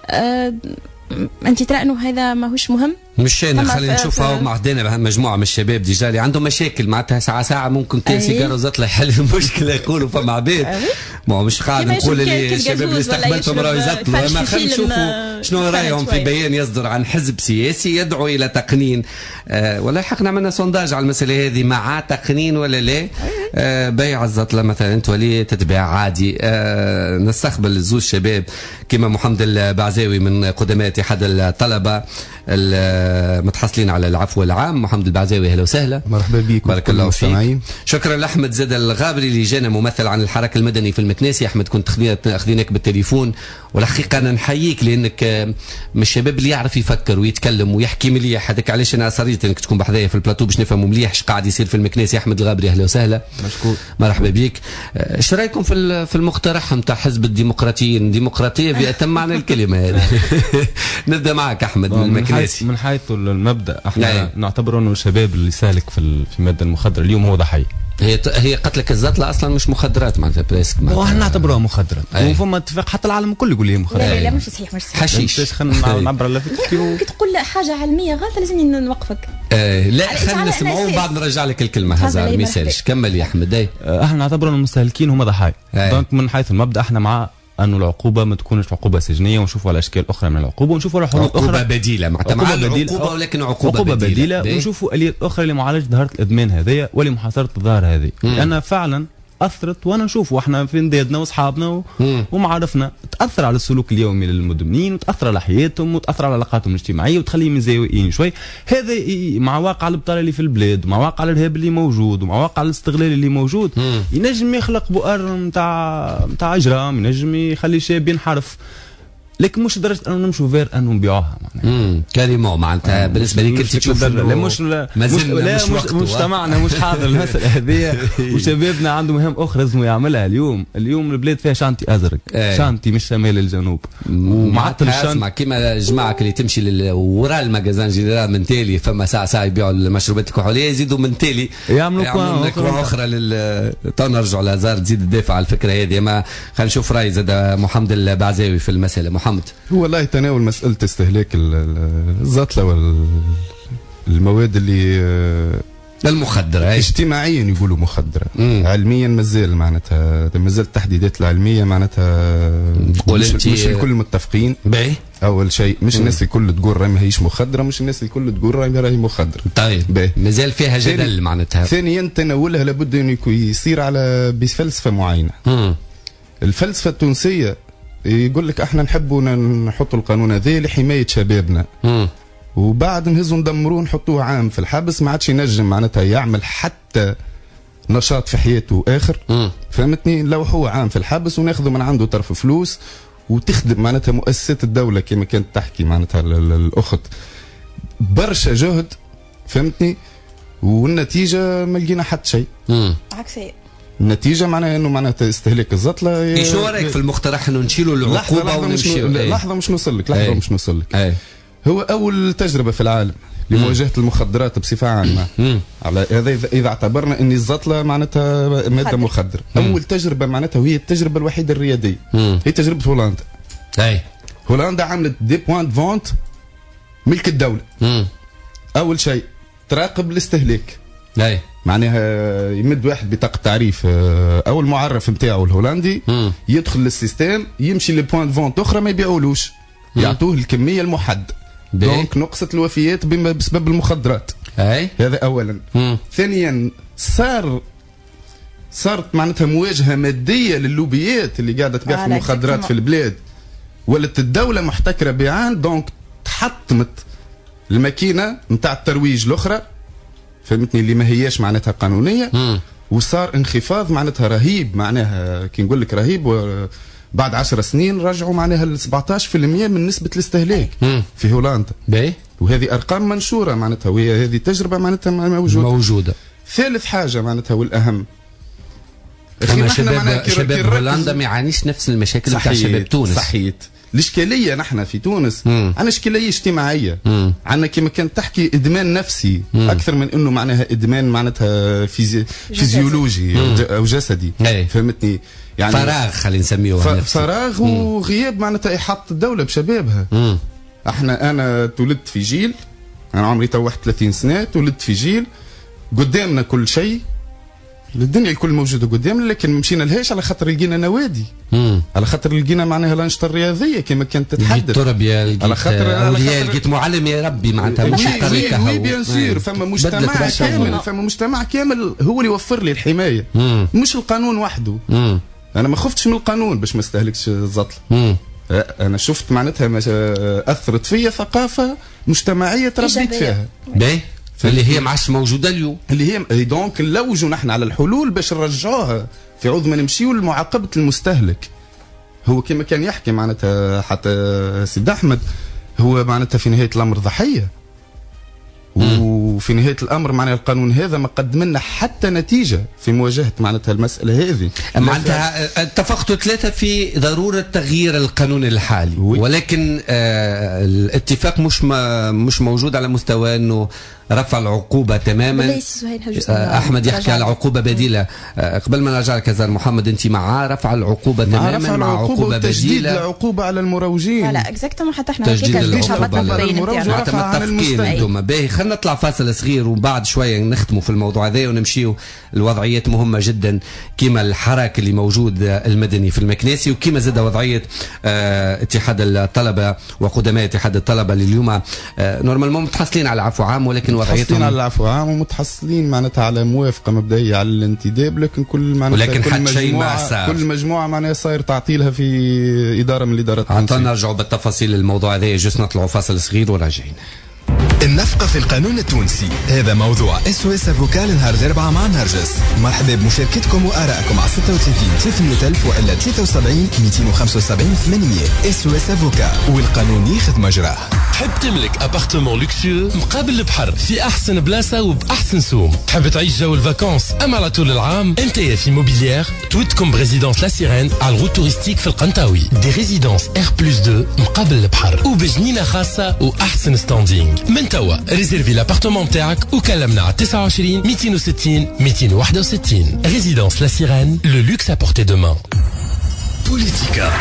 انت ترى انه هذا ماهوش مهم؟ مش انا خلينا نشوفها معدنا مجموعه من الشباب ديجا اللي عندهم مشاكل معناتها ساعه ممكن كان سيجاره زطله يحل المشكله يقولوا فما عباد ما مش قاعد نقول اللي الشباب اللي استقبلتهم راهو يزطلوا. ما خلينا نشوفوا شنو رايهم في بيان يصدر عن حزب سياسي يدعو الى تقنين ولا حقنا عملنا سونداج على المساله هذه مع تقنين ولا لا. بيع الزطله مثلا تولي تتباع عادي. نستقبل زوج شباب كما محمد البعزاوي من قدماء اتحاد الطلبه متحصلين على العفو العام. محمد البعزاوي اهلا وسهلا. مرحبا بك. بارك الله فيك. شكرا لاحمد زاد الغابري اللي جانا ممثل عن الحراك المدني في المكناسي. احمد كنت اخذيناك بالتليفون والحقيقه انا نحييك لانك من الشباب اللي يعرف يفكر ويتكلم ويحكي مليح. هذاك علاش انا اصريت انك تكون بحذايا في البلاتو باش نفهموا مليح ايش قاعد يصير في المكناسي. احمد الغابري اهلا وسهلا. مشكور. مرحبا بك. ايش رايكم في المقترح نتاع حزب الديمقراطيين؟ ديمقراطيه بأتم معنى الكلمه هذه. نبدا معك احمد من المكناسي. من حيث المبدا احنا نعتبر انه الشباب اللي سالك في ماده المخدر اليوم هو ضحيه. هي قتلك الزطله اصلا مش مخدرات معناتها بريسك. احنا نعتبروها مخدرات وفما اتفاق حتى العالم الكل يقول هي مخدرات. لا مش صحيح مش صحيح. حشيش. خلينا نعبر على كي تقول حاجه علميه غلط لازم نوقفك. لا خلينا نسمعوا وبعد نرجع لك الكلمه. هزار ما يسالش. كمل يا احمد. احنا نعتبر ان المستهلكين هم ضحايا. دونك من حيث المبدا احنا مع أنه العقوبة ما تكونش عقوبة سجنية ونشوفوا على أشكال أخرى من العقوبة ونشوفوا على حلول أخرى. عقوبة بديلة معناتها عقوبة ولكن عقوبة بديلة ونشوفوا آليات أخرى لمعالجة ظاهرة الإدمان هذه ولمحاصرة الظاهرة هذه. لأنها فعلا أثرت وأنا نشوفوا إحنا في ندادنا وأصحابنا ومعارفنا تأثر على السلوك اليومي للمدمنين وتأثر على حياتهم وتأثر على علاقاتهم الاجتماعية وتخليهم مزاوئين شوي. هذا مع واقع البطالة اللي في البلاد ومع واقع الإرهاب اللي موجود ومع واقع الاستغلال اللي موجود ينجم يخلق بؤر نتاع إجرام، ينجم يخلي شاب ينحرف. لكن مش لدرجه انه نمشوا فير انه نبيعوها كريمون معناتها بالنسبه لك انت تشوف لا مش مجتمعنا مش حاضر المساله هذه وشبابنا عندهم مهام اخرى لازم يعملها. اليوم البلاد فيها شانتي ازرق شانتي من الشمال للجنوب ومعطل الشانتي كيما جماعك اللي تمشي وراء المجازان جينيرال من تالي فما ساعه يبيعوا المشروبات الكحوليه يزيدوا من تالي يعملوا كوان اخرى تو نرجعوا لازار تزيد تدافع على الفكره هذه. ما خلينا نشوف راي زاد محمد البعزاوي في المساله. محمد هو لا يتناول مسألة استهلاك الزطلة والمواد اللي المخدرة اجتماعيا يقولوا مخدرة. علميا مازال معناتها مازال التحديدات العلمية معناتها مش الكل متفقين. أول شيء مش الناس الكل تقول راهي ماهيش مخدرة مش الناس الكل تقول راهي مخدرة. طيب مازال فيها جدل معناتها. ثانيا تناولها لابد أن يصير على بفلسفة معينة. الفلسفة التونسية يقول لك احنا نحبوا نحطوا القانون هذا لحمايه شبابنا وبعد نهزوا ندمروه نحطوه عام في الحبس ما عادش ينجم معناتها يعمل حتى نشاط في حياته اخر. فهمتني؟ لو هو عام في الحبس وناخذوا من عنده طرف فلوس وتخدم معناتها مؤسسات الدوله كما كانت تحكي معناتها الاخت برشا جهد. فهمتني؟ والنتيجه ما لقينا حتى شيء. عكسيه. النتيجه معناها انه معناتها استهلاك الزطله. شو رايك في المقترح انه نشيلوا العقوبه ونمشيوا؟ لحظه مش نوصل لك. هو اول تجربه في العالم لمواجهه المخدرات بصفه عامه على هذا اذا اعتبرنا ان الزطله معناتها ماده مخدره. اول تجربه معناتها وهي التجربه الوحيده الرياضيه هي تجربه هولندا. هولندا عملت دي بوان فونت ملك الدوله. اول شيء تراقب الاستهلاك. معناها يمد واحد بطاقة تعريف او المعرف نتاعو الهولندي يدخل للسيستم يمشي لبوان فونت اخرى ما يبيعولوش يعطوه الكميه المحدده. دونك نقصت الوفيات بسبب المخدرات. هذا اولا. ثانيا صارت معناتها مواجهه ماديه للوبيات اللي قاعده تبيع في المخدرات في البلاد ولت الدوله محتكره بيعان. دونك تحطمت الماكينه نتاع الترويج الاخرى فهمتني اللي ما هياش معناتها قانونيه وصار انخفاض معناتها رهيب. معناها كي نقول لك رهيب بعد 10 سنين رجعوا معناها ل 17% من نسبه الاستهلاك في هولندا. وهذه ارقام منشوره معناتها وهي هذه تجربه معناتها موجوده. ثالث حاجه معناتها والاهم شباب هولندا ما يعانيش نفس المشاكل بتاع شباب تونس. صحيح. الاشكاليه نحن في تونس عندنا اشكاليه اجتماعيه، عندنا كما كانت تحكي ادمان نفسي اكثر من انه معناها ادمان معناتها فيزيولوجي او جسدي. فهمتني؟ يعني فراغ خلينا نسميه فراغ وغياب معناتها احاطه الدوله بشبابها. انا تولدت في جيل، انا عمري تو 31 سنه، تولدت في جيل قدامنا كل شيء، الدنيا الكل موجوده قدامنا، لكن مشينا لهاش على خاطر لقينا نوادي، على خاطر لقينا معناها الانشطه الرياضيه كما كانت تتحدث، تربيه، على خاطر لقيت معلم يا ربي معناتها مش طريقه. وي بيان سور، فما مجتمع كامل هو اللي يوفر لي الحمايه، مش القانون وحده. انا ما خفتش من القانون باش ما استهلكش الزطله. انا شفت معناتها اثرت فيا ثقافه مجتمعيه تربيت فيها اللي هي ما عادش موجوده اليوم، اللي هي دونك نلوجوا نحن على الحلول باش نرجعوها في عوض ما نمشيو لمعاقبه المستهلك. هو كما كان يحكي معناتها حتى سيد احمد، هو معناتها في نهايه الامر ضحيه، وفي نهايه الامر معناها القانون هذا ما قدم لنا حتى نتيجه في مواجهه معناتها المساله هذه. معناتها اتفقتوا ثلاثه في ضروره تغيير القانون الحالي، ولكن الاتفاق مش موجود على مستوى انه رفع العقوبة تماما. أحمد يحكي على عقوبة بديلة. قبل ما نرجع لك هزار محمد، أنت مع رفع العقوبة تماما، مع عقوبة بديلة، تجديد العقوبة على المروجين؟ لا اكزاكتومون، حتى احنا تجديد العقوبة على المروجين متفقين انتم. باهي خلينا نطلع فاصل صغير وبعد شوية نختموا في الموضوع هذا ونمشيوا الوضعيات مهمة جدا كما الحراك اللي موجود المدني في المكناسي، وكما زاد وضعية اتحاد الطلبة وقدماء اتحاد الطلبة اللي اليوم نورمالمون متحصلين على عفو عام، ولكن متحصلين على العفو عام ومتحصلين معناتها على موافقة مبدئية على الانتداب، لكن كل معناتها كل مجموعة معناها صاير تعطيلها في إدارة من الإدارات. عطانا نرجعوا بالتفاصيل الموضوع هذا، جس نطلعوا فاصل صغير وراجعين. النفقة في القانون التونسي، هذا موضوع SOS افوكا نهار الأربعاء مع نرجس. مرحبا بمشاركتكم وآرائكم على 36 300,000 وإلا 73 275 800. SOS افوكا والقانون ياخذ مجراه. تحب تملك ابارتمون لوكسيو مقابل البحر في احسن بلاصه وباحسن سوم؟ تحب تعيش جو الفاكونس اما على طول العام؟ انت في موبيليير تويتكم بريزيدونس لا سيرين على الروت توريستيك في القنطاوي، دي ريزيدونس R+2 مقابل البحر وبجنينه خاصه واحسن ستاندينغ. من توا ريزيرفي لابارتمون تاعك وكلمنا على 29 260 261. ريزيدونس لا سيرين، لو لوكس ا بورتي دو مان. بوليتيكا.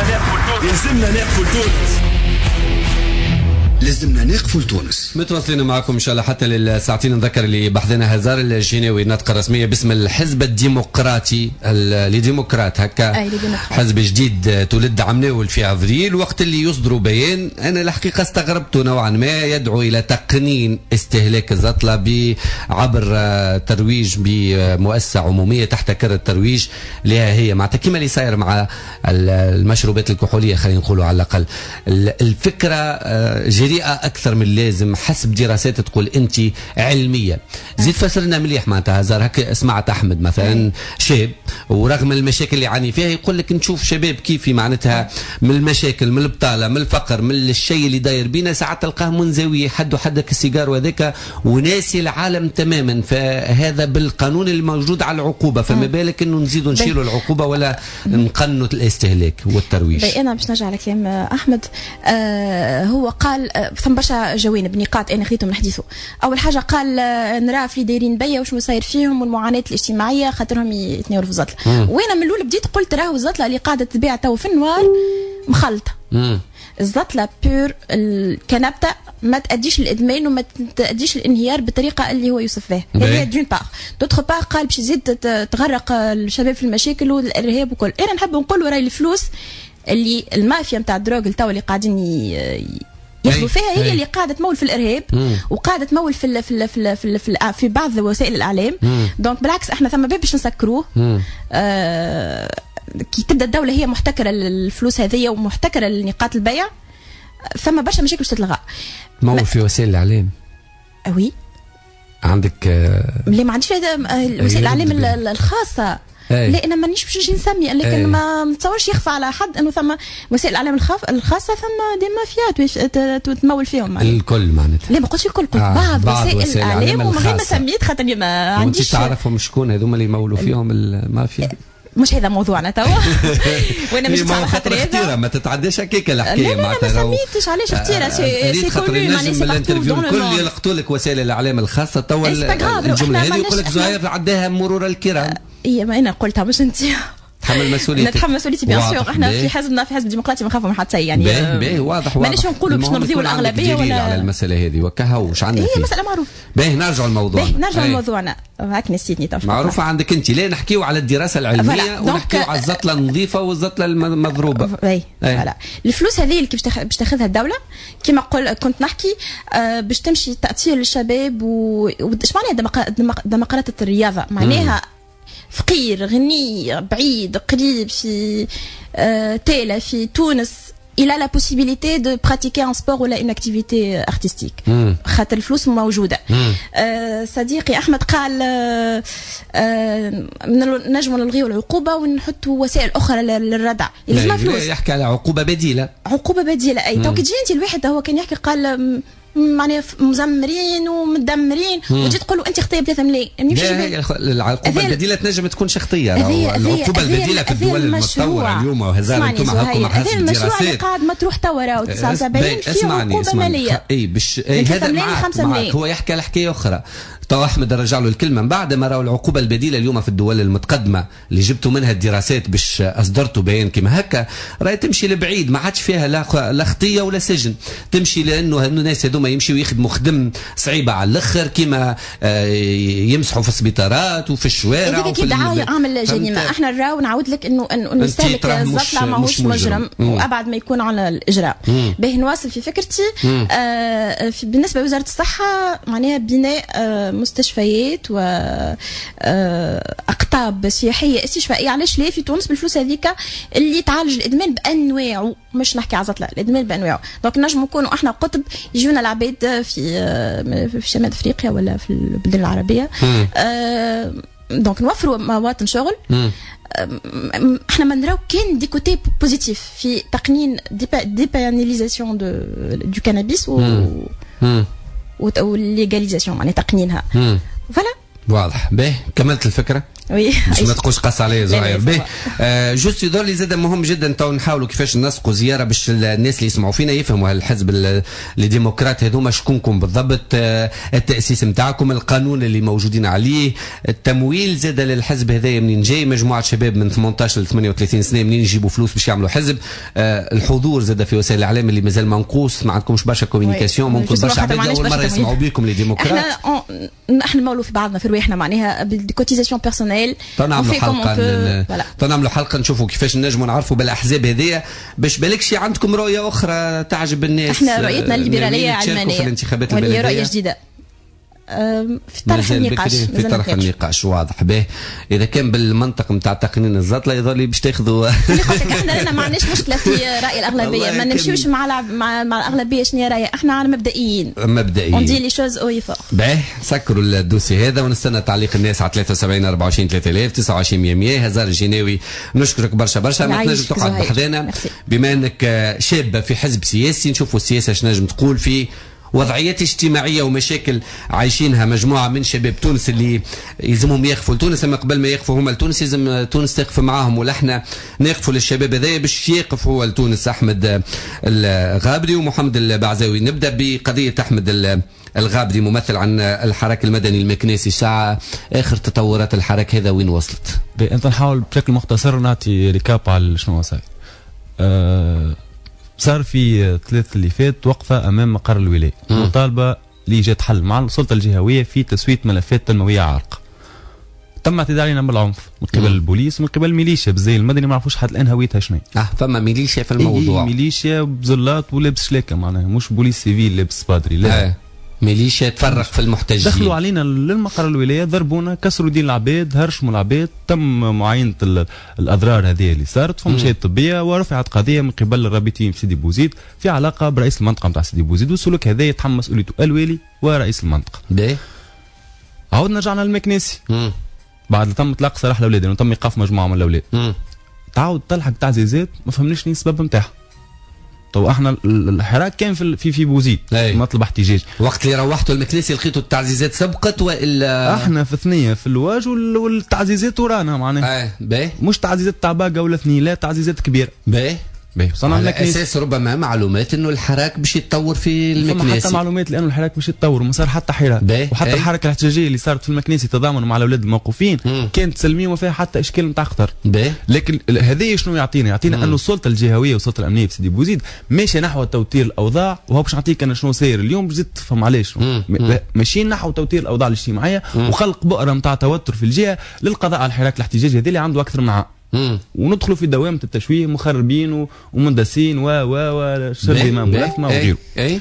لازمنا نقفوا لتونس. متواصلين معكم ان شاء الله حتى للساعتين. نذكر اللي بحثنا هزار الجناوي الناطقه الرسميه باسم الحزب الديمقراطي لديمقراط هكا، حزب جديد تولد عمناول في افريل، وقت اللي يصدروا بيان انا الحقيقه استغربت نوعا ما، يدعو الى تقنين استهلاك الزطله عبر ترويج بمؤسسه عموميه تحت كرة الترويج لها هي، معناتها كما اللي صاير مع المشروبات الكحوليه خلينا نقولوا على الاقل. الفكره جريئة أكثر من اللازم حسب دراسات تقول أنت علمية. زيد فسرنا مليح معناتها هزار هكا. سمعت أحمد مثلا شاب ورغم المشاكل اللي يعاني فيها يقول لك نشوف شباب كيف معناتها من المشاكل، من البطالة، من الفقر، من الشيء اللي داير بينا، ساعات تلقاه منزوي حدك السيجار وذاك وناسي العالم تماما. فهذا بالقانون الموجود على العقوبة، فما بالك انه نزيدوا نشيلوا العقوبة ولا نقنوا الاستهلاك والترويج. انا باش نرجع على كلام احمد. هو قال ثم برشا جوانب نقاط انا خذيتهم نحديثوا. اول حاجه قال نرى في دايرين بيا وشنو صاير فيهم والمعاناه الاجتماعيه خاطرهم يتناولوا في الزطله. وانا من الاول بديت قلت راهو الزطله اللي قاعده تبيع تو في النوار مخلطه. الزطله بيور كنبته ما تأديش الادمان وما تأديش الانهيار بالطريقه اللي هو يوصف فيها. هي دون باغ دوتر باغ قال باش يزيد تغرق الشباب في المشاكل والارهاب وكل. انا نحب نقول راهي الفلوس اللي المافيا نتاع الدروغ التو اللي قاعدين ياخذوا فيها هي اللي قاعده تمول في الارهاب وقاعده تمول في بعض وسائل الاعلام. دونك بالعكس احنا ثم باب باش نسكروه. كي تبدا الدوله هي محتكره الفلوس هذه ومحتكره لنقاط البيع، ثم برشا مشاكل باش تتلغى. تمول في وسائل الاعلام. وي عندك اللي ما عنديش وسائل الاعلام الخاصه لا انا مانيش باش نجي نسمي، لكن ما نتصورش يخفى على حد انه ثم وسائل الاعلام الخاصه ثم دي مافيات تمول فيهم الكل معناتها. لا ما قلتش الكل، قلت بعض وسائل الاعلام ومن غير ما سميت خاطر ما عنديش. تعرفهم شكون هذوما اللي يمولوا فيهم المافيا؟ مش هذا موضوعنا توا. وانا مش على خاطر هذا ما تتعداش هكاك الحكايه. لا ما سميتش علاش اختيره سي كوني معناها سي الانترفيو الكل يلقطوا لك وسائل الاعلام الخاصه توا الجمله هذه يقول لك زهير عداها مرور الكرام. اي ما انا قلتها مش انت. نتحمل مسؤوليتي. نتحمل مسؤوليتي بيان سور. احنا في حزبنا في حزب الديمقراطي ما نخافوا من حتى يعني. باهي واضح. مانيش نقولوا باش نرضيو الاغلبيه ولا على المساله هذه وكها وش عندنا فيه. هي مساله معروفه. باهي نرجعوا لموضوعنا. نرجعوا لموضوعنا. هاك نسيتني تو. معروفه عندك انت. لا نحكيو على الدراسه العلميه ونحكيو على الزطله النظيفه والزطله المضروبه. اي فوالا. الفلوس هذه اللي باش تاخذها الدوله كما كنت نحكي باش تمشي تاثير للشباب واش معناها ديمقراطيه الرياضه معناها فقير غني بعيد قريب في تالا في تونس il a la possibilité de pratiquer un sport ولا une activité artistique. خاطر الفلوس موجودة. صديقي أحمد قال نجم نلغيو العقوبة ونحطوا وسائل أخرى للردع. لازم فلوس. يحكي على عقوبة بديلة. عقوبة بديلة أي. تو كي تجي أنت الواحد هو كان يحكي قال معناها مزمرين ومدمرين وتجي تقول له انت خطيه ب3 ملايين. العقوبه البديله تنجم تكون شخطيه. العقوبه البديله في الدول المتطوره اليوم وهذا انتم حكم حسب الدراسات. المشروع اللي قاعد مطروح توا راهو 79 في عقوبه ماليه. اي باش هذا معك هو يحكي على حكايه اخرى. تو احمد رجع له الكلمه من بعد ما راهو العقوبه البديله اليوم في الدول المتقدمه اللي جبتوا منها الدراسات باش اصدرتوا بيان كما هكا راهي تمشي لبعيد ما عادش فيها لا خطيه ولا سجن. تمشي لانه الناس هذوما يمشيوا يخدموا خدم صعيبه على الاخر كيما يمسحوا في السبيطارات وفي الشوارع وفي دعايه عامل جريمه. احنا نراو نعاود لك انه المسالك الزطله ماهوش مجرم وابعد ما يكون على الاجراء. باهي نواصل في فكرتي. بالنسبه لوزاره الصحه معناها بناء مستشفيات واقطاب سياحيه استشفائيه. علاش لا في تونس بالفلوس هذيك اللي تعالج الادمان بانواعه مش نحكي على زطله الادمان بانواعه. دونك نجم نكونوا احنا قطب يجونا العباد في شمال افريقيا ولا في البلدان العربيه. دونك نوفروا مواطن شغل. احنا ما نراو كان دي كوتي بوزيتيف في تقنين ديباناليزاسيون دو كانابيس والليغاليزاسيون يعني تقنينها. فوالا واضح. باهي كملت الفكره. وي باش ما تقولش قاس عليا زهير. باهي جوست يظهر لي زاد مهم جدا تو نحاولوا كيفاش نسقوا زياره باش الناس اللي يسمعوا فينا يفهموا الحزب الديمقراط هذوما شكونكم بالضبط، التاسيس نتاعكم، القانون اللي موجودين عليه، التمويل زاد للحزب هذايا منين جاي، مجموعه شباب من 18 ل 38 سنه منين يجيبوا فلوس باش يعملوا حزب، الحضور زاد في وسائل الاعلام اللي مازال منقوص، ما عندكمش برشا كوميونيكاسيون، ممكن برشا عباد اول مره يسمعوا بكم لي ديمقراط. احنا نمولوا في بعضنا في رواحنا معناها بالكوتيزاسيون بيرسونيل. تنعملوا حلقه نشوفوا كيفاش نجموا نعرفوا بالاحزاب هذيا باش بالكش عندكم رؤيه اخرى تعجب الناس. احنا رؤيتنا الليبراليه علمانيه في الانتخابات البلديه رؤيه جديده في طرح النقاش. في طرح النقاش واضح. به اذا كان بالمنطق نتاع تقنين الزطله يظهر لي باش تاخذوا احنا ما عندناش مشكله في راي الاغلبيه، ما نمشيوش مع الاغلبيه شنو رايها، احنا على مبدئيين اون دي لي شوز او يفور. به سكروا الدوسي هذا ونستنى تعليق الناس على 73 24 3000 29 100. هزار الجناوي نشكرك برشا ما تنجم تقعد بحذانا بما انك شابه في حزب سياسي، نشوفوا السياسه اش نجم تقول في وضعيات اجتماعيه ومشاكل عايشينها مجموعه من شباب تونس اللي يلزمهم يخفوا لتونس، اما قبل ما يخفوا هما لتونس يلزم تونس تقف معاهم، ولا احنا نقفوا للشباب هذايا باش يقف هو لتونس. احمد الغابري ومحمد البعزاوي. نبدا بقضيه احمد الغابري ممثل عن الحراك المدني المكنيسي. ساعه اخر تطورات الحراك هذا وين وصلت؟ انت نحاول بشكل مختصر نعطي ريكاب على شنو صار. صار في 3 اللي فات وقفه امام مقر الولايه مطالبه لايجاد حل مع السلطه الجهويه في تسويه ملفات تنمويه عارقه. تم اعتداء علينا بالعنف من قبل البوليس ومن قبل الميليشيا بالزي المدني، ما نعرفوش حتى الان هويتها شنو. فما ميليشيا في الموضوع. ميليشيا بزلات ولابس شلاكه معناها مش بوليس سيفيل لابس بادري لا. ميليشيا تفرغ في المحتجين. دخلوا علينا للمقر الولايه، ضربونا، كسروا دين العباد، هرشموا العباد، تم معاينه الاضرار هذه اللي صارت، فما شهاده طبيه، ورفعت قضيه من قبل الرابطين في سيدي بوزيد في علاقه برئيس المنطقه نتاع سيدي بوزيد، والسلوك هذا يتحمل مسؤوليته الوالي ورئيس المنطقه. عاودنا رجعنا للمكنيسي. بعد تم اطلاق سراح الاولاد لانه تم ايقاف مجموعه من الاولاد تعاود تلحق تعزيزات ما فهمناش شنو السبب نتاعها. تو احنا الحراك كان في بوزيد مطلب احتجاج. وقت اللي روحتوا المكنيسي لقيتوا التعزيزات سبقت والا؟ احنا في ثنيه في اللواج والتعزيزات ورانا معناها. مش تعزيزات تاع باقه ولا ثنيه، لا تعزيزات كبيره. على اساس ربما معلومات انه الحراك باش يتطور في المكنيسي. حتى معلومات لانه الحراك باش يتطور وما صار حتى حراك. وحتى الحركه الاحتجاجيه اللي صارت في المكنيسي تضامن مع الاولاد الموقوفين كانت سلميه وما فيها حتى اشكال نتاع خطر. لكن هذه شنو يعطينا انه السلطه الجهويه والسلطه الامنيه في سيدي بوزيد ماشيه نحو توتير الاوضاع. وهو باش نعطيك انا شنو ساير اليوم باش تفهم علاش ماشيين نحو توتير الاوضاع الاجتماعيه وخلق بؤره نتاع توتر في الجهه للقضاء على الحراك الاحتجاجي هذا اللي عنده اكثر من عام. وندخلوا في دوامه التشويه مخربين ومندسين وشرب امام ملثمه وغيره.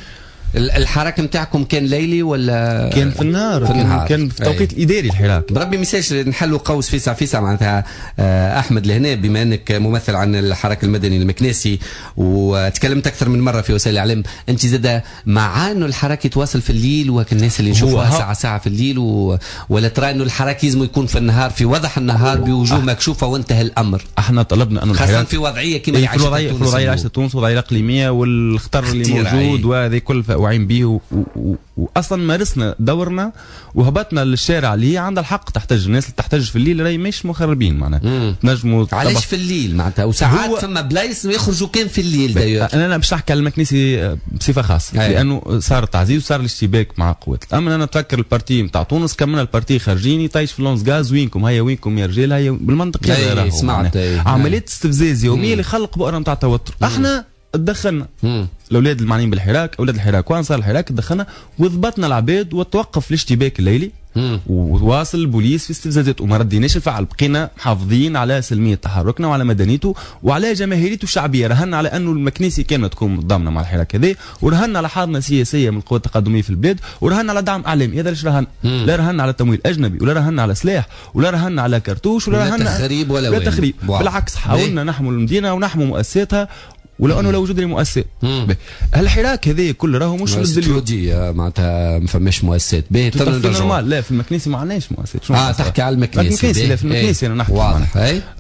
الحراك نتاعكم كان ليلي ولا كان في النهار؟ كان في التوقيت الاداري الحراك. بربي ميساج نحلوا قوس فيسع معناتها احمد لهنا بما انك ممثل عن الحراك المدني المكنيسي وتكلمت اكثر من مره في وسائل الاعلام، انت زاد مع انه الحراك يتواصل في الليل وكان الناس اللي نشوفوها ساعه في الليل ولا ترى انه الحراك لازم يكون في النهار في وضح النهار بوجوه مكشوفه وانتهى الامر؟ احنا طلبنا انه خاصه في وضعيه كما في وضعيه عايشه تونس وضعيه الاقليميه والخطر اللي موجود وهذه كل واعيين به واصلا مارسنا دورنا وهبطنا للشارع اللي هي عندها الحق تحتج. الناس اللي تحتج في الليل راهي مش مخربين معناها تنجموا. علاش في الليل معناتها؟ وساعات فما بلايص يخرجوا كان في الليل داير. انا باش نحكي على المكنيسي بصفه خاصه لانه صار التعزيز وصار الاشتباك مع قوات الامن. انا نتفكر البارتي نتاع تونس كملنا البارتي خارجين يطيش في لونس غاز وينكم وينكم يا رجال هيا بالمنطق هذا سمعت عمليات استفزاز يوميه اللي خلق بؤره نتاع توتر. احنا تدخلنا الاولاد المعنيين بالحراك اولاد الحراك وانصار الحراك تدخلنا وضبطنا العباد وتوقف الاشتباك الليلي وواصل البوليس في استفزازات وما رديناش الفعل. بقينا محافظين على سلميه تحركنا وعلى مدنيته وعلى جماهيريته الشعبيه. رهنا على انه المكنيسي كانت تكون متضامنه مع الحراك هذا ورهنا على حاضنه سياسيه من القوى التقدميه في البلاد ورهنا على دعم اعلامي. هذا ليش رهنا؟ لا رهنا على تمويل اجنبي ولا رهنا على سلاح ولا رهنا على كرتوش ولا رهنا تخريب ولا تخريب. بالعكس حاولنا نحموا المدينه ونحموا مؤسساتها ولو انه لا وجود لمؤسسات. الحراك هذا كله راهو مش استوديو معناتها ما فماش مؤسسات. نورمال لا في المكنيسي ما عندناش مؤسسات. تحكي على المكنيسي. لا في المكنيسي انا نحكي واضح.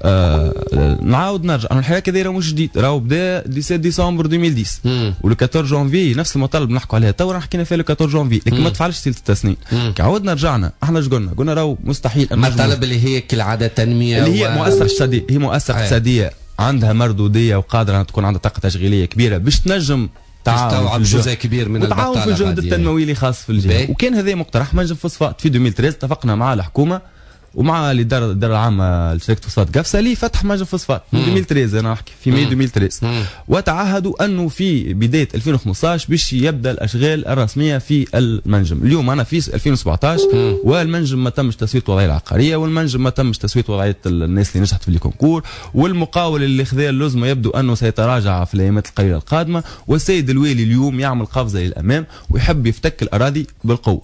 نعاود نرجع انه الحراك هذا مش جديد راهو بدا 17 ديسمبر 2010 و 14 جانفي نفس المطالب نحكوا عليها تو حكينا فيها 14 جانفي لكن ما تفعلش سلسله السنين. عاودنا رجعنا احنا ايش قلنا راهو مستحيل المطالب اللي هي كالعاده تنميه اللي هي مؤسسه اقتصاديه. هي مؤسسه اقتصاديه عندها مردوديه وقادره تكون عندها طاقه تشغيليه كبيره باش تنجم تعاون جزء كبير من البطاله وتعاون في الجهد التنموي اللي خاص في الجهه. وكان هذا مقترح منجم فوسفات في 2013 اتفقنا مع الحكومه ومع الاداره العامه لشركه فوسفات قفصه لفتح منجم فوسفات في 2013 انا نحكي في ماي 2013 وتعهدوا انه في بدايه 2015 باش يبدا الاشغال الرسميه في المنجم. اليوم انا في 2017 والمنجم ما تمش تسويه الوضعيه العقاريه والمنجم ما تمش تسويه وضعيه الناس اللي نجحت في الكونكور والمقاول اللي خذا اللزمه يبدو انه سيتراجع في الايامات القليله القادمه والسيد الوالي اليوم يعمل قفزه للامام ويحب يفتك الاراضي بالقوه.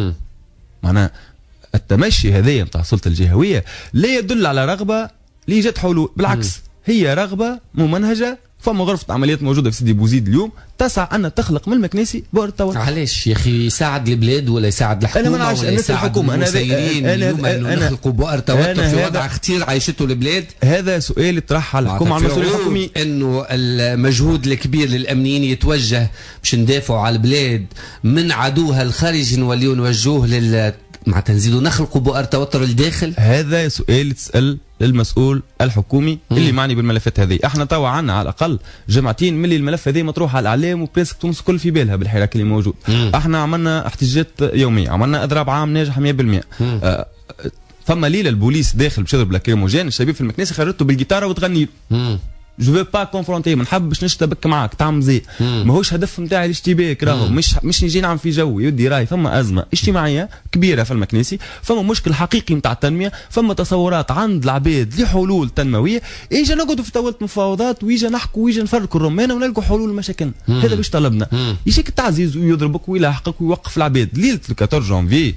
معناها التمشي هذايا نتاع السلطه الجهويه لا يدل على رغبه لإيجاد حلول، بالعكس هي رغبه ممنهجه. فما غرفه عمليات موجوده في سيدي بوزيد اليوم تسعى ان تخلق من المكنيسي بؤره توتر. علاش يا اخي يساعد البلاد ولا يساعد الحكومه؟ انا ما نعرفش الناس الحكومه المسيرين اليوم انه نخلقوا بؤر توتر في وضع خطير عايشته البلاد. هذا سؤال يطرح على الحكومه على المسؤوليه الحكوميه انه المجهود الكبير للامنيين يتوجه باش ندافعوا على البلاد من عدوها الخارجي نوليو نوجهوه مع تنزيله نخلقوا بؤر توتر الداخل. هذا سؤال تسأل للمسؤول الحكومي اللي معني بالملفات هذه. احنا توا عنا على الاقل جمعتين ملي الملف هذا مطروح على الاعلام وبريسك تونس كل في بالها بالحراك اللي موجود. احنا عملنا احتجاجات يوميه، عملنا اضراب عام ناجح 100%. فما ليله البوليس داخل باش يضرب لاكريموجين، الشباب في المكنيسه خرجته بالجيتاره وتغني جو فو با كونفرونتي، ما نحبش نشتبك معاك تعمل زي ماهوش هدف نتاعي الاشتباك. راهو مش نجي نعمل في جو يدي راي. فما ازمه اجتماعيه كبيره في المكنيسي، فما مشكل حقيقي نتاع التنميه، فما تصورات عند العباد لحلول تنمويه. اجا نقعدوا في طاوله مفاوضات ويجا نحكوا ويجا نفركوا الرمانه ونلقوا حلول لمشاكلنا. هذا باش طلبنا. يجيك التعزيز ويضربك ويلاحقك ويوقف العباد. ليله 14 جانفي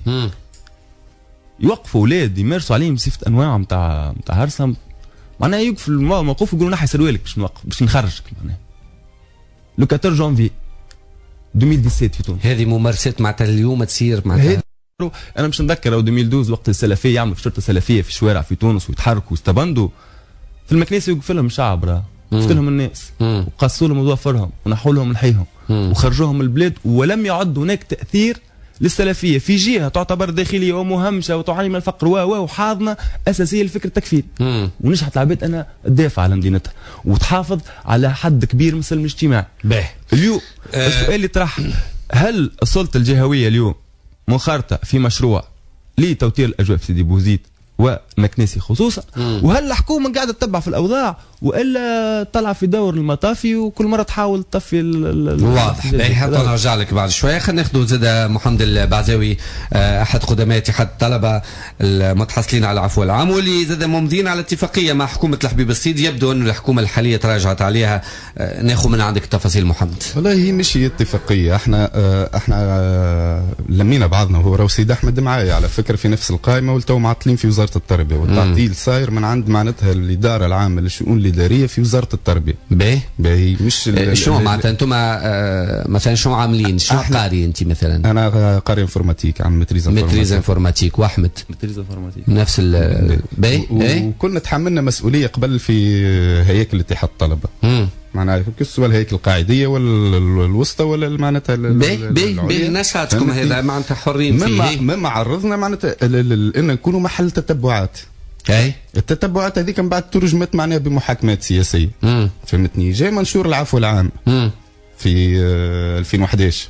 يوقفوا اولاد يمارسوا عليهم صفه انواع نتاع هرسه. معناها يوقف الموقف يقولوا نحي سروالك باش نوقف باش نخرجك. معناها لو 14 جانفي 2017 في تونس. هذه ممارسات معناتها اليوم تصير معناتها انا مش نذكر 2012 وقت السلفيه يعملوا في شرطه سلفيه في الشوارع في تونس ويتحركوا ويستبندوا في المكنيسه، يوقف لهم شعب وقفت لهم الناس وقصوا لهم وظفرهم ونحوا لهم لحيهم وخرجوهم من البلاد، ولم يعد هناك تاثير للسلفيه في جهه تعتبر داخليه ومهمشه وتعاني من الفقر وحاضنه اساسيه لفكره التكفير، ونجحت العباد انا تدافع على مدينتها وتحافظ على حد كبير من السلم الاجتماعي. اليوم السؤال اللي طرح، هل السلطه الجهويه اليوم منخرطه في مشروع لتوتير الاجواء في سيدي بوزيد ومكنيسي خصوصا، وهل الحكومه قاعده تتبع في الاوضاع والا طلع في دور المطافي وكل مره تحاول تطفي واضح. حتى نرجع لك بعد شويه. خلينا ناخذ زاد محمد البعزاوي احد قدماء اتحاد الطلبه المتحصلين على العفو العام، واللي زاد ممضين على اتفاقيه مع حكومه الحبيب السيد. يبدو انه الحكومه الحاليه تراجعت عليها. ناخذ من عندك التفاصيل محمد. والله هي مش اتفاقيه، احنا لمينا بعضنا، وهو راهو سيد احمد معايا على فكره في نفس القائمه، والتو معطلين في وزاره التربيه، والتعطيل صاير من عند معناتها الاداره العامه للشؤون الاداريه في وزاره التربيه. باهي مش شو معناتها انتم مثلا شو عاملين؟ شو قاري انت مثلا؟ انا قاري انفورماتيك، عم متريز انفورماتيك، واحمد متريز انفورماتيك نفس وكنا تحملنا مسؤوليه قبل في هياكل اتحاد الطلبه. معناها سواء الهيكل القاعديه ولا الوسطى ولا معناتها نشاطكم هذا معناتها حرين فيه. مما عرضنا معناتها ان نكونوا محل تتبعات. التتبعات هذيك من بعد ترجمت معناها بمحاكمات سياسيه. فهمتني؟ جاي منشور العفو العام في 2011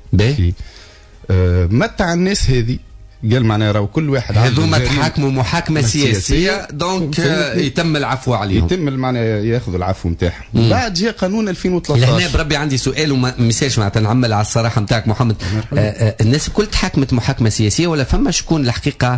متع الناس هذه، قال معناها راهو كل واحد هذوما تحاكموا محاكمه سياسيه دونك يتم العفو عليهم، يتم معناها ياخذوا العفو نتاعهم. بعد جاء قانون 2013. هنا بربي عندي سؤال وما مثالش معناتها نعمل على الصراحه نتاعك محمد. الناس الكل تحاكمت محاكمه سياسيه ولا فما شكون الحقيقه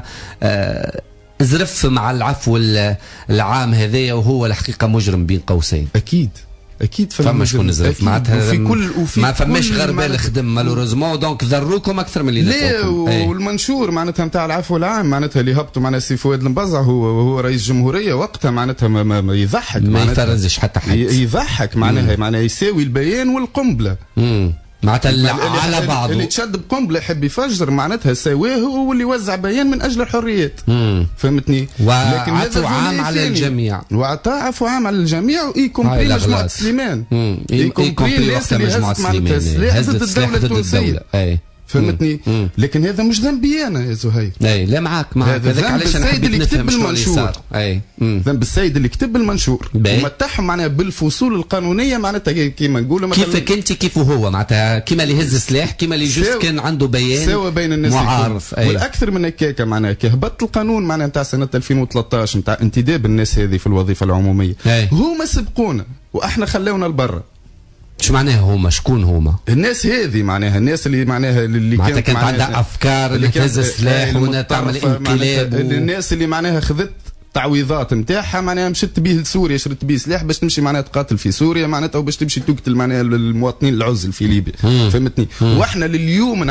زرف مع العفو العام هذايا وهو الحقيقه مجرم بين قوسين؟ اكيد فما شكون زرف معناتها ما فماش غربال الخدم مالوريزمون دونك ضروكم اكثر من اللي لا. والمنشور معناتها نتاع العفو العام معناتها اللي هبطوا معناتها سي فؤاد المبزع هو رئيس الجمهوريه وقتها معناتها ما يضحك، ما يفرزش حتى حد، يضحك معناها يساوي البيان والقنبله. معناتها على بعضه اللي تشد بقنبله يحب يفجر معناتها سواه هو اللي وزع بيان من اجل الحريات. فهمتني؟ لكن عفو عام على الجميع، وعطاء عفو عام على الجميع ويكمبري مجموعه سليمان، يكمبري الناس اللي هزت معناتها السلاح ضد الدوله التونسيه. فهمتني؟ لكن هذا مش ذنبي انا يا زهير. لا معاك هذاك علاش انا حبيت نفهم شنو اللي صار. ذنب السيد اللي كتب المنشور ومتعهم معناها بالفصول القانونيه معناتها كيما نقولوا مثلا كيفك انت كيف هو معناتها كيما اللي هز السلاح كيما اللي جوست كان عنده بيان سوا بين الناس معارف. والاكثر من هكاك معناها كي هبط القانون معناها نتاع سنه 2013 نتاع انتداب الناس هذه في الوظيفه العموميه، هما سبقونا واحنا خلونا لبرا. شو معناها هما؟ شكون هما؟ الناس هذه معناها الناس اللي كانت عندها افكار اللي تهز السلاح وتعمل انقلاب الناس اللي معناها خذت تعويضات نتاعها معناها مشت بيه لسوريا، شرت بيه سلاح باش تمشي معناها تقاتل في سوريا معناتها وباش تمشي تقتل معناها المواطنين العزل في ليبيا. فهمتني؟ واحنا لليوم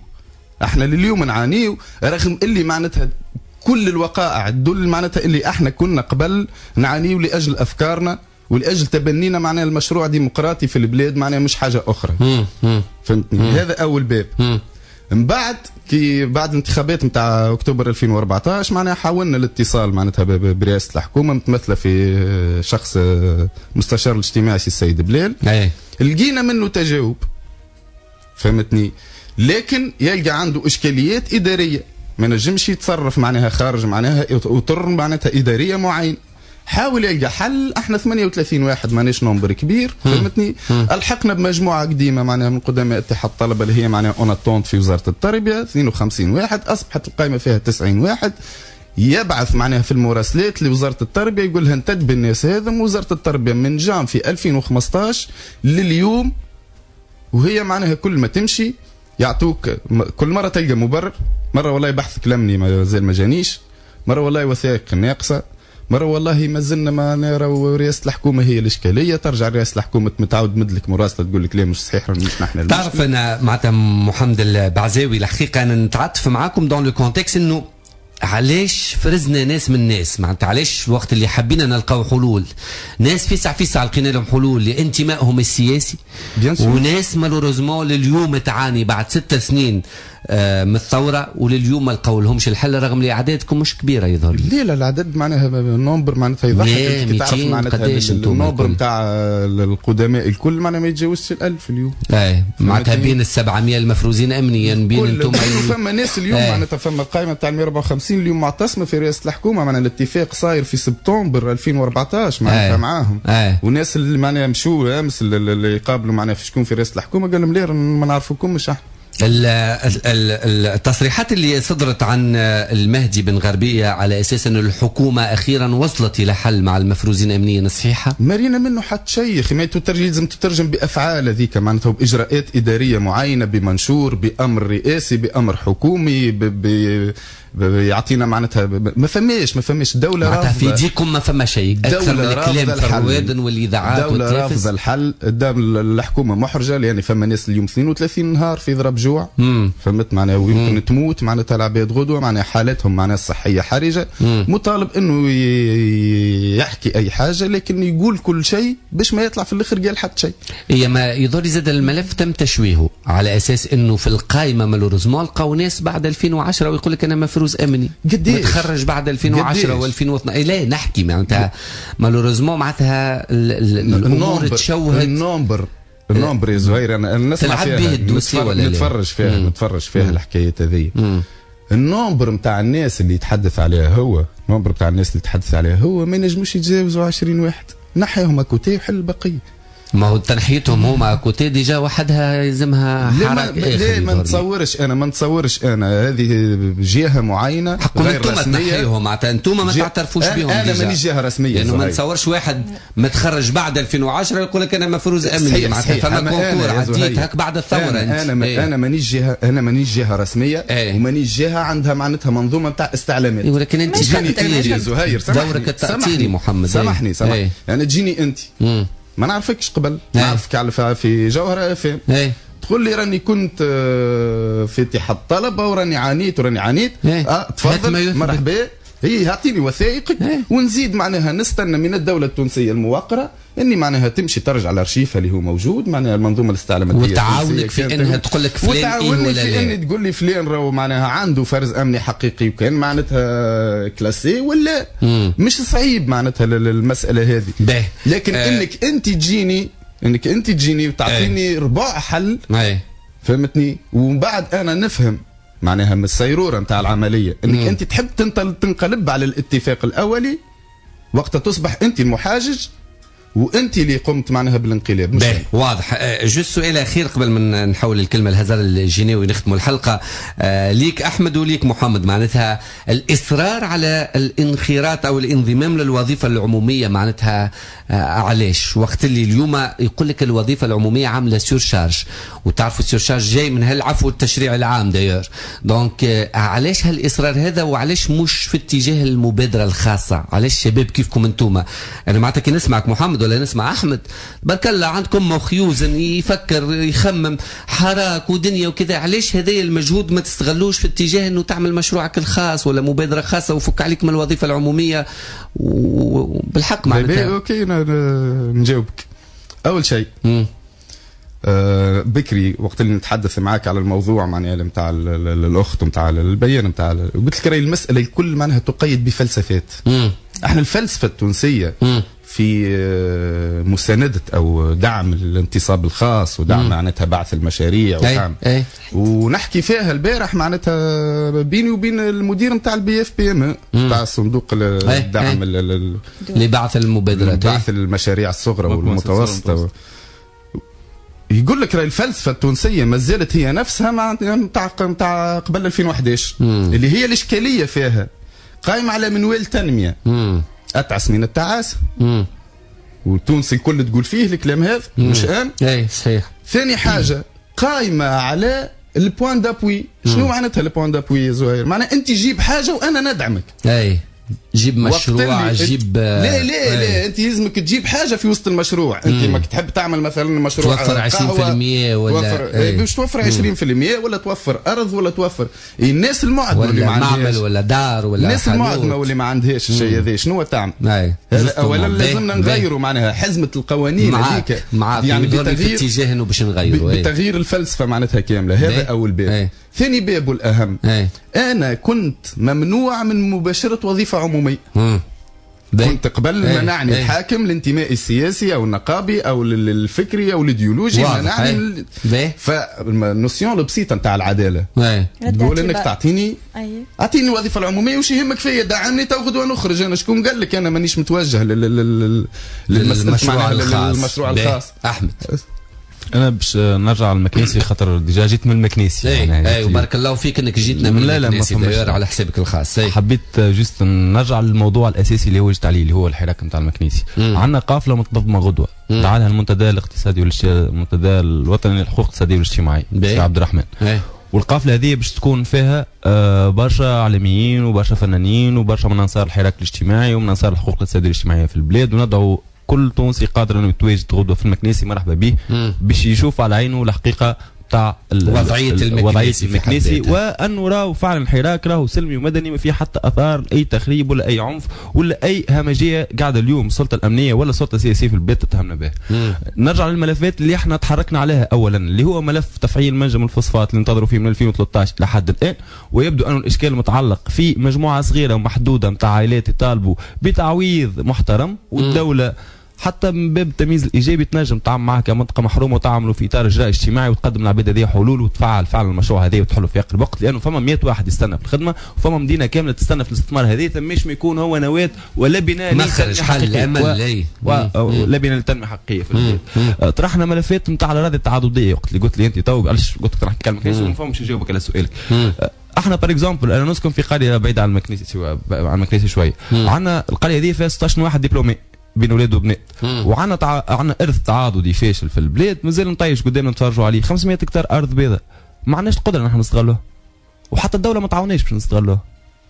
نعانيو رغم اللي معناتها كل الوقائع تدل معناتها اللي احنا كنا قبل نعانيو لاجل افكارنا ولاجل تبنينا معناها المشروع ديمقراطي في البلاد معناها مش حاجه اخرى. فهمتني؟ هذا اول باب. من بعد بعد الانتخابات نتاع اكتوبر 2014 معناها حاولنا الاتصال معناتها برئاسه الحكومه متمثله في شخص مستشار الاجتماعي سي السيد بلال. لقينا منه تجاوب. فهمتني؟ لكن يلقى عنده اشكاليات اداريه، ما نجمش يتصرف معناها خارج معناها اطر معناتها اداريه معينه. حاول يلقى حل. احنا 38 واحد ماناش نمبر كبير. فهمتني؟ الحقنا بمجموعه قديمه معناها من قدماء اتحاد الطلبه اللي هي معناها اوناتونت في وزاره التربيه 52 واحد، اصبحت القائمه فيها 90 واحد. يبعث معناها في المراسلات لوزاره التربيه يقول لها انتدب الناس هذا. وزاره التربيه من جام في 2015 لليوم وهي معناها كل ما تمشي يعطوك كل مره تلقى مبرر، مره والله بحث كلمني ما زال ما جانيش، مره والله وثائق ناقصه، مرة والله ما زلنا ما نرى رئاسة الحكومة هي الإشكالية. ترجع رئاسة الحكومة متعود مدلك مراسلة تقول لك لا مش صحيح مش نحن. تعرف أنا معناتها محمد البعزاوي الحقيقة أنا نتعاطف معاكم دون لو كونتكست إنه علاش فرزنا ناس من ناس معناتها علاش وقت اللي حبينا نلقاو حلول ناس فيسع لقينا لهم حلول لانتمائهم السياسي وناس مالوريزمون لليوم تعاني بعد 6 سنين من الثوره ولليوم ما لقاو لهمش الحل رغم اللي اعدادكم مش كبيره يظهر لي. لا العدد معناها النومبر معناتها يضحك. تعرف معناتها النومبر نتاع القدماء الكل معناها ما يتجاوزش 1000 اليوم. معناتها بين ال 700 المفروزين امنيا بين انتم. فما ناس اليوم معناتها فما القائمه تاع 154 اليوم معتصمه في رئاسه الحكومه. معناها الاتفاق صاير في سبتمبر 2014 معناتها معاهم. والناس اللي معناها مشوا امس اللي يقابلوا معناها في شكون في رئاسه الحكومه قال لهم لا ما نعرفوكمش احنا. التصريحات اللي صدرت عن المهدي بن غربية على أساس أن الحكومة أخيرا وصلت إلى حل مع المفروزين أمنيا صحيحة؟ مارينا منه حتى شيء ما لازم تترجم بأفعال هذيك معناتها بإجراءات إدارية معينة بمنشور بأمر رئاسي بأمر حكومي يعطينا معناتها ما فماش دولة رافضة. في ديكم ما فما شيء أكثر من الكلام في الروادن والإذاعات دولة رافضة الحل. الحكومة محرجة لأن فما ناس اليوم 32 نهار في ضرب جوع. فهمت معناها ويمكن تموت معناتها العباد غدوة معناها حالتهم معناها الصحية حرجة. مطالب انه يحكي اي حاجة لكن يقول كل شيء باش ما يطلع في الاخر قال حتى شيء. هي ما يظهر زاد الملف تم تشويهه على اساس انه في القائمة مالوريزمون لقاو ناس بعد 2010 ويقول لك انا مفروز امني متخرج بعد 2010 و2012. لا نحكي معناتها مالوريزمون معناتها الامور تشوهت. النومبر يا زهير انا نسمع فيها نتفرج فيها الحكايات هذه. النومبر نتاع الناس اللي يتحدث عليها هو ما ينجموش يتجاوزوا 20 واحد. نحيهم كوتي وحل البقيه. ما هو تنحيتهم هما كوتي ديجا وحدها يلزمها حركه. لا ما نتصورش انا هذه جهه معينه غير رسميه. معناتها انتم ما تعترفوش بهم. انا مانيش جهه رسميه لانه ما نتصورش واحد متخرج بعد 2010 يقول لك انا مفروز امني. معناتها فما كونكور عديت هك بعد الثوره. انا مانيش جهه رسميه ومانيش جهه عندها معناتها منظومه نتاع استعلامات. ولكن انت تجيني زهير دورك التأثيري محمد. سامحني يعني تجيني انت ما نعرفكش قبل نعرفك على في جوهرة FM. تقول لي راني كنت في اتحاد الطلبة وراني عانيت تفضل مرحبا هي اعطيني وثائقك ونزيد معناها نستنى من الدولة التونسية الموقرة اني معناها تمشي ترجع الارشيف اللي هو موجود معناها المنظومه الاستعلاماتيه وتعاونك في انها تقول لك فلان وتعاونك في اني تقول لي فلان راهو معناها عنده فرز امني حقيقي وكان معناتها كلاسي ولا مش صعيب معناتها المساله هذه. لكن انك انت تجيني وتعطيني ربع حل فهمتني ومن بعد انا نفهم معناها من السيروره نتاع العمليه انك انت تحب تنقلب على الاتفاق الاولي وقت تصبح انت المحاجج وانت اللي قمت معناها بالانقلاب. واضح. جوست سؤال اخير قبل ما نحول الكلمه لهزار الجنيوي ونختموا الحلقه. ليك احمد وليك محمد معناتها الاصرار على الانخراط او الانضمام للوظيفه العموميه معناتها علاش وقت اللي اليوم يقول لك الوظيفه العموميه عامله سورشارج وتعرفوا السورشارج جاي من هالعفو التشريع العام داير. دونك علاش هالاصرار هذا وعلاش مش في اتجاه المبادره الخاصه؟ علاش شباب كيفكم انتم؟ انا معناتها كي نسمعك محمد ولا نسمع احمد برك الله عندكم مخ يوزن يفكر يخمم حراك ودنيا وكذا. علاش هذا المجهود ما تستغلوش في اتجاه انه تعمل مشروعك الخاص ولا مبادره خاصه وفك عليك من الوظيفه العموميه وبالحق معناتها؟ اوكي نجاوبك. اول شيء بكري وقت اللي نتحدث معاك على الموضوع معناها نتاع الاخت نتاع البيان نتاع قلت لك راهي المساله الكل معناها تقيد بفلسفات. احنا الفلسفه التونسيه في مساندة أو دعم الانتصاب الخاص ودعم معناتها بعث المشاريع ودعم ونحكي فيها البارح معناتها بيني وبين المدير نتاع الBFPM نتاع صندوق الدعم لبعث المبادرات بعث المشاريع الصغرى والمتوسطة. يقول لك راهي الفلسفة التونسية ما زالت هي نفسها نتاع قبل 2011 اللي هي الإشكالية فيها قائمة على منوال تنمية أتعس من التعاسة والتونسي الكل تقول فيه الكلام هذا مش اي صحيح. ثاني حاجة قائمة على البوان دابوي. شنو معناتها البوان دابوي يا زهير؟ معناها أنت جيب حاجة وأنا ندعمك. جيب مشروع جيب لا انت لازمك تجيب حاجه في وسط المشروع. انت ماك تحب تعمل مثلا مشروع توفر 20% ولا باش توفر 20% ولا توفر ارض ولا توفر الناس المعدمه اللي ما عندهاش معمل ولا دار ولا الناس المعدمه واللي ما عندهاش الشيء هذا شنو تعمل؟ اولا لازمنا نغيروا معناها حزمه القوانين هذيك يعني بتغيير اتجاه انه باش نغيروا بتغيير الفلسفه معناتها كامله. هذا اول باب. ثاني باب والأهم أنا كنت ممنوع من مباشرة وظيفة عمومية. كنت قبل منعني الحاكم الانتماء السياسي أو النقابي أو الفكري أو الإيديولوجي منعني. فالنوسيون البسيطة نتاع العدالة تقول إنك تعطيني الوظيفة العمومية وش يهمك فيا دعمني تو غدوة نخرج. أنا شكون قال لك أنا مانيش متوجه للمشروع الخاص. أحمد انا باش نرجع للمكنيسي خاطر ديجا جيت من المكنيسي يعني وبارك الله فيك انك جيتنا من المكنيسي داير على حسابك الخاص. حبيت جوست نرجع للموضوع الاساسي اللي هو جيت عليه اللي هو الحراك نتاع المكنيسي. عندنا قافله متنظمه غدوه تعالها المنتدى الاقتصادي المنتدى الوطني للحقوق الاقتصاديه والاجتماعيه سي عبد الرحمن. والقافله هذه باش تكون فيها برشا اعلاميين وبرشا فنانين وبرشا من انصار الحراك الاجتماعي ومن انصار الحقوق الاقتصاديه والاجتماعيه في البلاد. وندعو كل تونسي قادر انه يتواجد غدوه في المكنيسي مرحبا به باش يشوف على عينه الحقيقه تاع وضعيه المكنيسي وانه راهو فعلا الحراك راهو سلمي ومدني ما فيه حتى اثار اي تخريب ولا اي عنف ولا اي همجيه قاعده اليوم السلطه الامنيه ولا السلطه السياسيه في البلاد تتهمنا به. نرجع للملفات اللي احنا تحركنا عليها. اولا اللي هو ملف تفعيل منجم الفوسفات اللي انتظروا فيه من 2013 لحد الان ويبدو انه الاشكال متعلق في مجموعه صغيره ومحدوده نتاع عائلات يطالبوا بتعويض محترم والدوله حتى من باب التمييز الايجابي تنجم تعمل معها كمنطقه محرومه وتعملوا في اطار اجراء اجتماعي وتقدم للعباد هذه حلول وتفعل فعلا المشروع هذا وتحله في اقرب وقت لانه فما 100 واحد يستنى في الخدمه وفما مدينه كامله تستنى في الاستثمار هذه ثماش ما يكون هو نواه ولا بناء مخرج حل امل لا بناء للتنميه حقيقيه في البلاد. طرحنا ملفات نتاع الاراضي التعدديه وقت اللي قلت لي انت تو علاش قلت لك راح نتكلم كيس وما فهمش نجاوبك على سؤالك. احنا بار اكزومبل انا نسكن في قريه بعيده عن المكنيسي شويه. عندنا القريه هذه فيها 16 واحد دبلومي بين اولاد وبنات وعندنا عندنا ارث تعاضدي فاشل في البلاد مازال نطيش قدامنا نتفرجوا عليه 500 هكتار ارض بيضاء ما عندناش القدره نحن نستغلوها وحتى الدوله ما تعاوناش باش نستغلوها.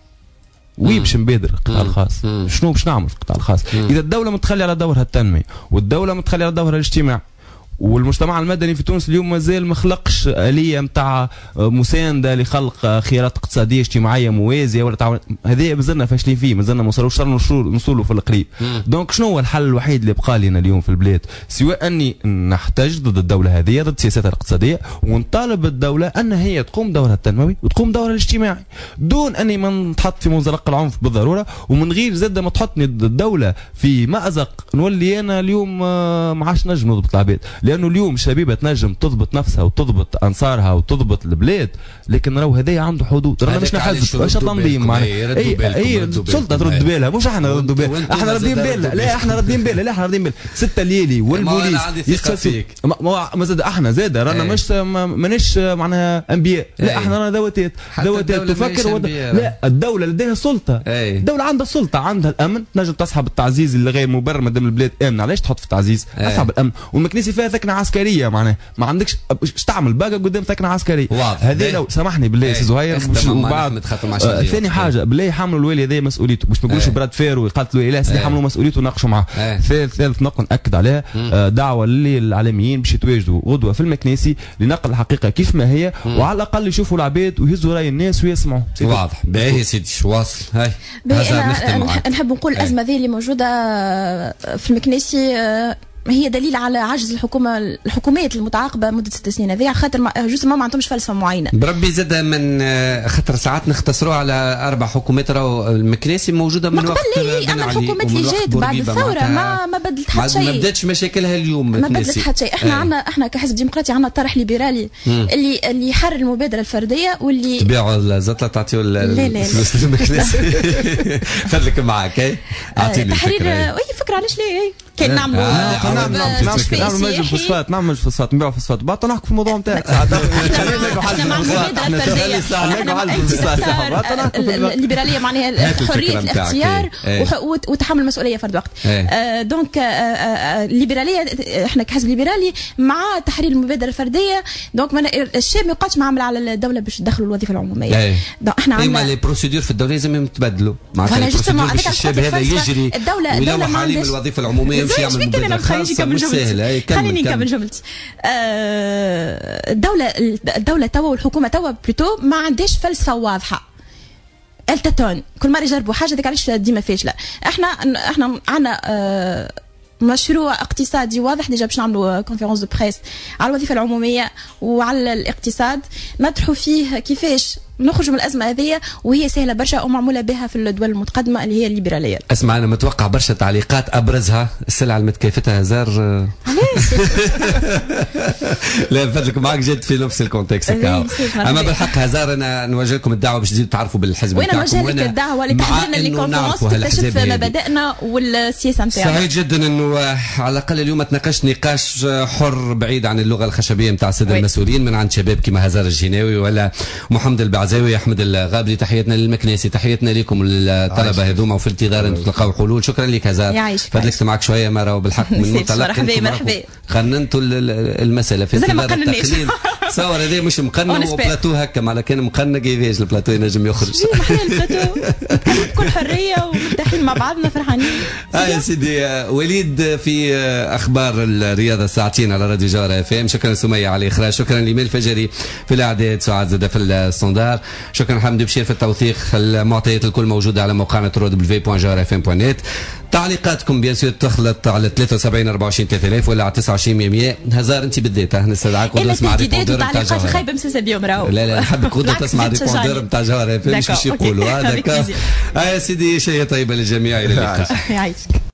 باش نبادر القطاع الخاص شنو باش نعمل في القطاع الخاص اذا الدوله متخليه على دورها التنميه والدوله متخليه على دورها الاجتماعي والمجتمع المدني في تونس اليوم مازال ما خلقش آلية نتاع مساندة لخلق خيارات اقتصادية اجتماعية موازية ولا تعاون. هذه مازلنا فاشلين فيه مازلنا ما وصلوش نوصلوا في القريب. دونك شنو هو الحل الوحيد اللي بقى لنا اليوم في البلاد سواء اني نحتاج ضد الدولة هذه ضد سياستها الاقتصادية ونطالب الدولة ان هي تقوم دورها التنموي وتقوم دورها الاجتماعي دون اني ما نتحط في منزلق العنف بالضرورة ومن غير زاد ما تحطني الدولة في مأزق نولي انا اليوم ما عادش نجم نضبط العباد. لانه اليوم الشبيبه تنجم تضبط نفسها وتضبط انصارها وتضبط البلاد لكن راهو هذايا عنده حدود. رانا مش نحزب واش تنظيم معنا اي السلطه ترد بالها مش احنا نردوا بالها احنا راضيين بالها لا احنا راضيين بالها لا احنا راضيين بالها 6 الليلي والبوليس يستفيق ما زاد احنا زاد رانا مش مانيش معناها انبياء لا احنا رانا دواتات تفكر لا الدوله لديها سلطه الدوله عندها سلطه عندها الامن تنجم تسحب التعزيز اللي غير مبرر ما دام البلاد امنه علاش تحط في التعزيز اسحب الامن والمكنيسي فيها ثكنه عسكريه معناها ما عندكش ايش تعمل باقه قدام ثكنه عسكريه هذه لو سامحني بالله سي زهير وبعد ثاني حاجه بالله يحملوا الوالي هذه مسؤوليته باش ما يقولوش براد فير ويقتلوا اله سي يحملوا مسؤوليته وناقشوا معاه. ثالث نقطه ناكد عليها دعوه للعالميين باش يتواجدوا غدوه في المكنيسي لنقل الحقيقه كيف ما هي وعلى الاقل يشوفوا العباد ويهزوا راي الناس ويسمعوا. واضح باهي سيدي واصل. هاي نحب نقول الازمه ذي اللي موجوده في المكنيسي هي دليل على عجز الحكومات المتعاقبه مده 6 سنين هذه خاطر جوست ما عندهمش فلسفه معينه. بربي زاد من خاطر ساعات نختصروا على 4 حكومات راهو المكنيسي موجوده من وقت بن علي الحكومات اللي جات بعد الثوره ما بدلت حتى شيء ما بداتش مشاكلها اليوم ما بدلت حتى شيء. احنا كحزب ديمقراطي عندنا طرح ليبرالي اللي يحرر المبادره الفرديه واللي تبيعوا الزطله تعطيوا الفلوس للمكنيسي خليك معاك اعطيني تحرير اي فكره علاش لا كان نعملوا نعمل فوسفات نعمل فوسفات نبيعوا فوسفات بعد نحكوا في الموضوع نتاعك الليبراليه معناها حريه الاختيار وتحمل المسؤوليه فرد وقت. دونك الليبراليه احنا كحزب ليبرالي مع تحرير المبادره الفرديه. دونك الشاب ما يقعدش معامل على الدوله باش تدخلوا الوظيفه العموميه. احنا عندنا لي بروسيدور في الدوله لازم يتبدلوا معناتها الشاب هذا يجري الدوله ما عندهاش الوظيفه العموميه يمشي يعمل مبادره خاصه مش سهله. خليني نكمل جملتي. الدوله توا والحكومه توا بلوتو ما عندهاش فلسفه واضحه. التتون كل مره يجربوا حاجه ديك علاش ديما فاشله. احنا عندنا مشروع اقتصادي واضح ديجا باش نعملوا كونفيرونس دو بريس على الوظيفه العموميه وعلى الاقتصاد نطرحوا فيه كيفاش نخرجوا من الازمه هذه وهي سهله برشا ومعموله بها في الدول المتقدمه اللي هي الليبراليه. اسمع انا متوقع برشا تعليقات ابرزها السلعه المتكافته هزار. علاش؟ لا فضلك معك جد في نفس الكونتكست هكا. اما بالحق هزار انا نوجه لكم الدعوه باش تزيدوا تعرفوا بالحزب نتاعكم. وانا نوجه لك الدعوه لتحضيرنا للكونفرنس تكتشف مبادئنا والسياسه نتاعنا. سعيد جدا انه على الاقل اليوم تناقشت نقاش حر بعيد عن اللغه الخشبيه نتاع الساده المسؤولين من عند شباب كما هزار الجناوي ولا محمد البعزاوي احمد الغابري. تحياتنا للمكناسي تحياتنا لكم الطلبه هذوما وفي انتظار ان تلقاو حلول. شكرا لك هزار فضلت معك شويه مره وبالحق من منطلق مرحبا قننتوا المساله في انتظار التقنين. تصور هذا مش مقنن وبلاتو هكا معناها كان مقنن كيفاش البلاتو ينجم يخرج. البلاتو بكل حريه ومرتاحين مع بعضنا فرحانين. يا سيدي وليد في اخبار الرياضه ساعتين على راديو جوهر اف ام. شكرا سميه على الاخراج. شكرا لميل الفجري في الاعداد. سعاد زاده في الستاندار. شكرا حمدي بشير في التوثيق. المعطيات الكل موجوده على موقعنا www.jawharfm.net. تعليقاتكم بيان سور تخلط على 73 24 3000 ولا على 29 100. هزار انت بالذات نستدعاك ونسمع ريبوندر نتاع جوهر. خايبه مسلسل بيوم راهو. لا نحبك غدا تسمع ريبوندر نتاع جوهر اف ام. مش يقولوا هذاك. يا سيدي شيء طيبه للجميع. الى اللقاء.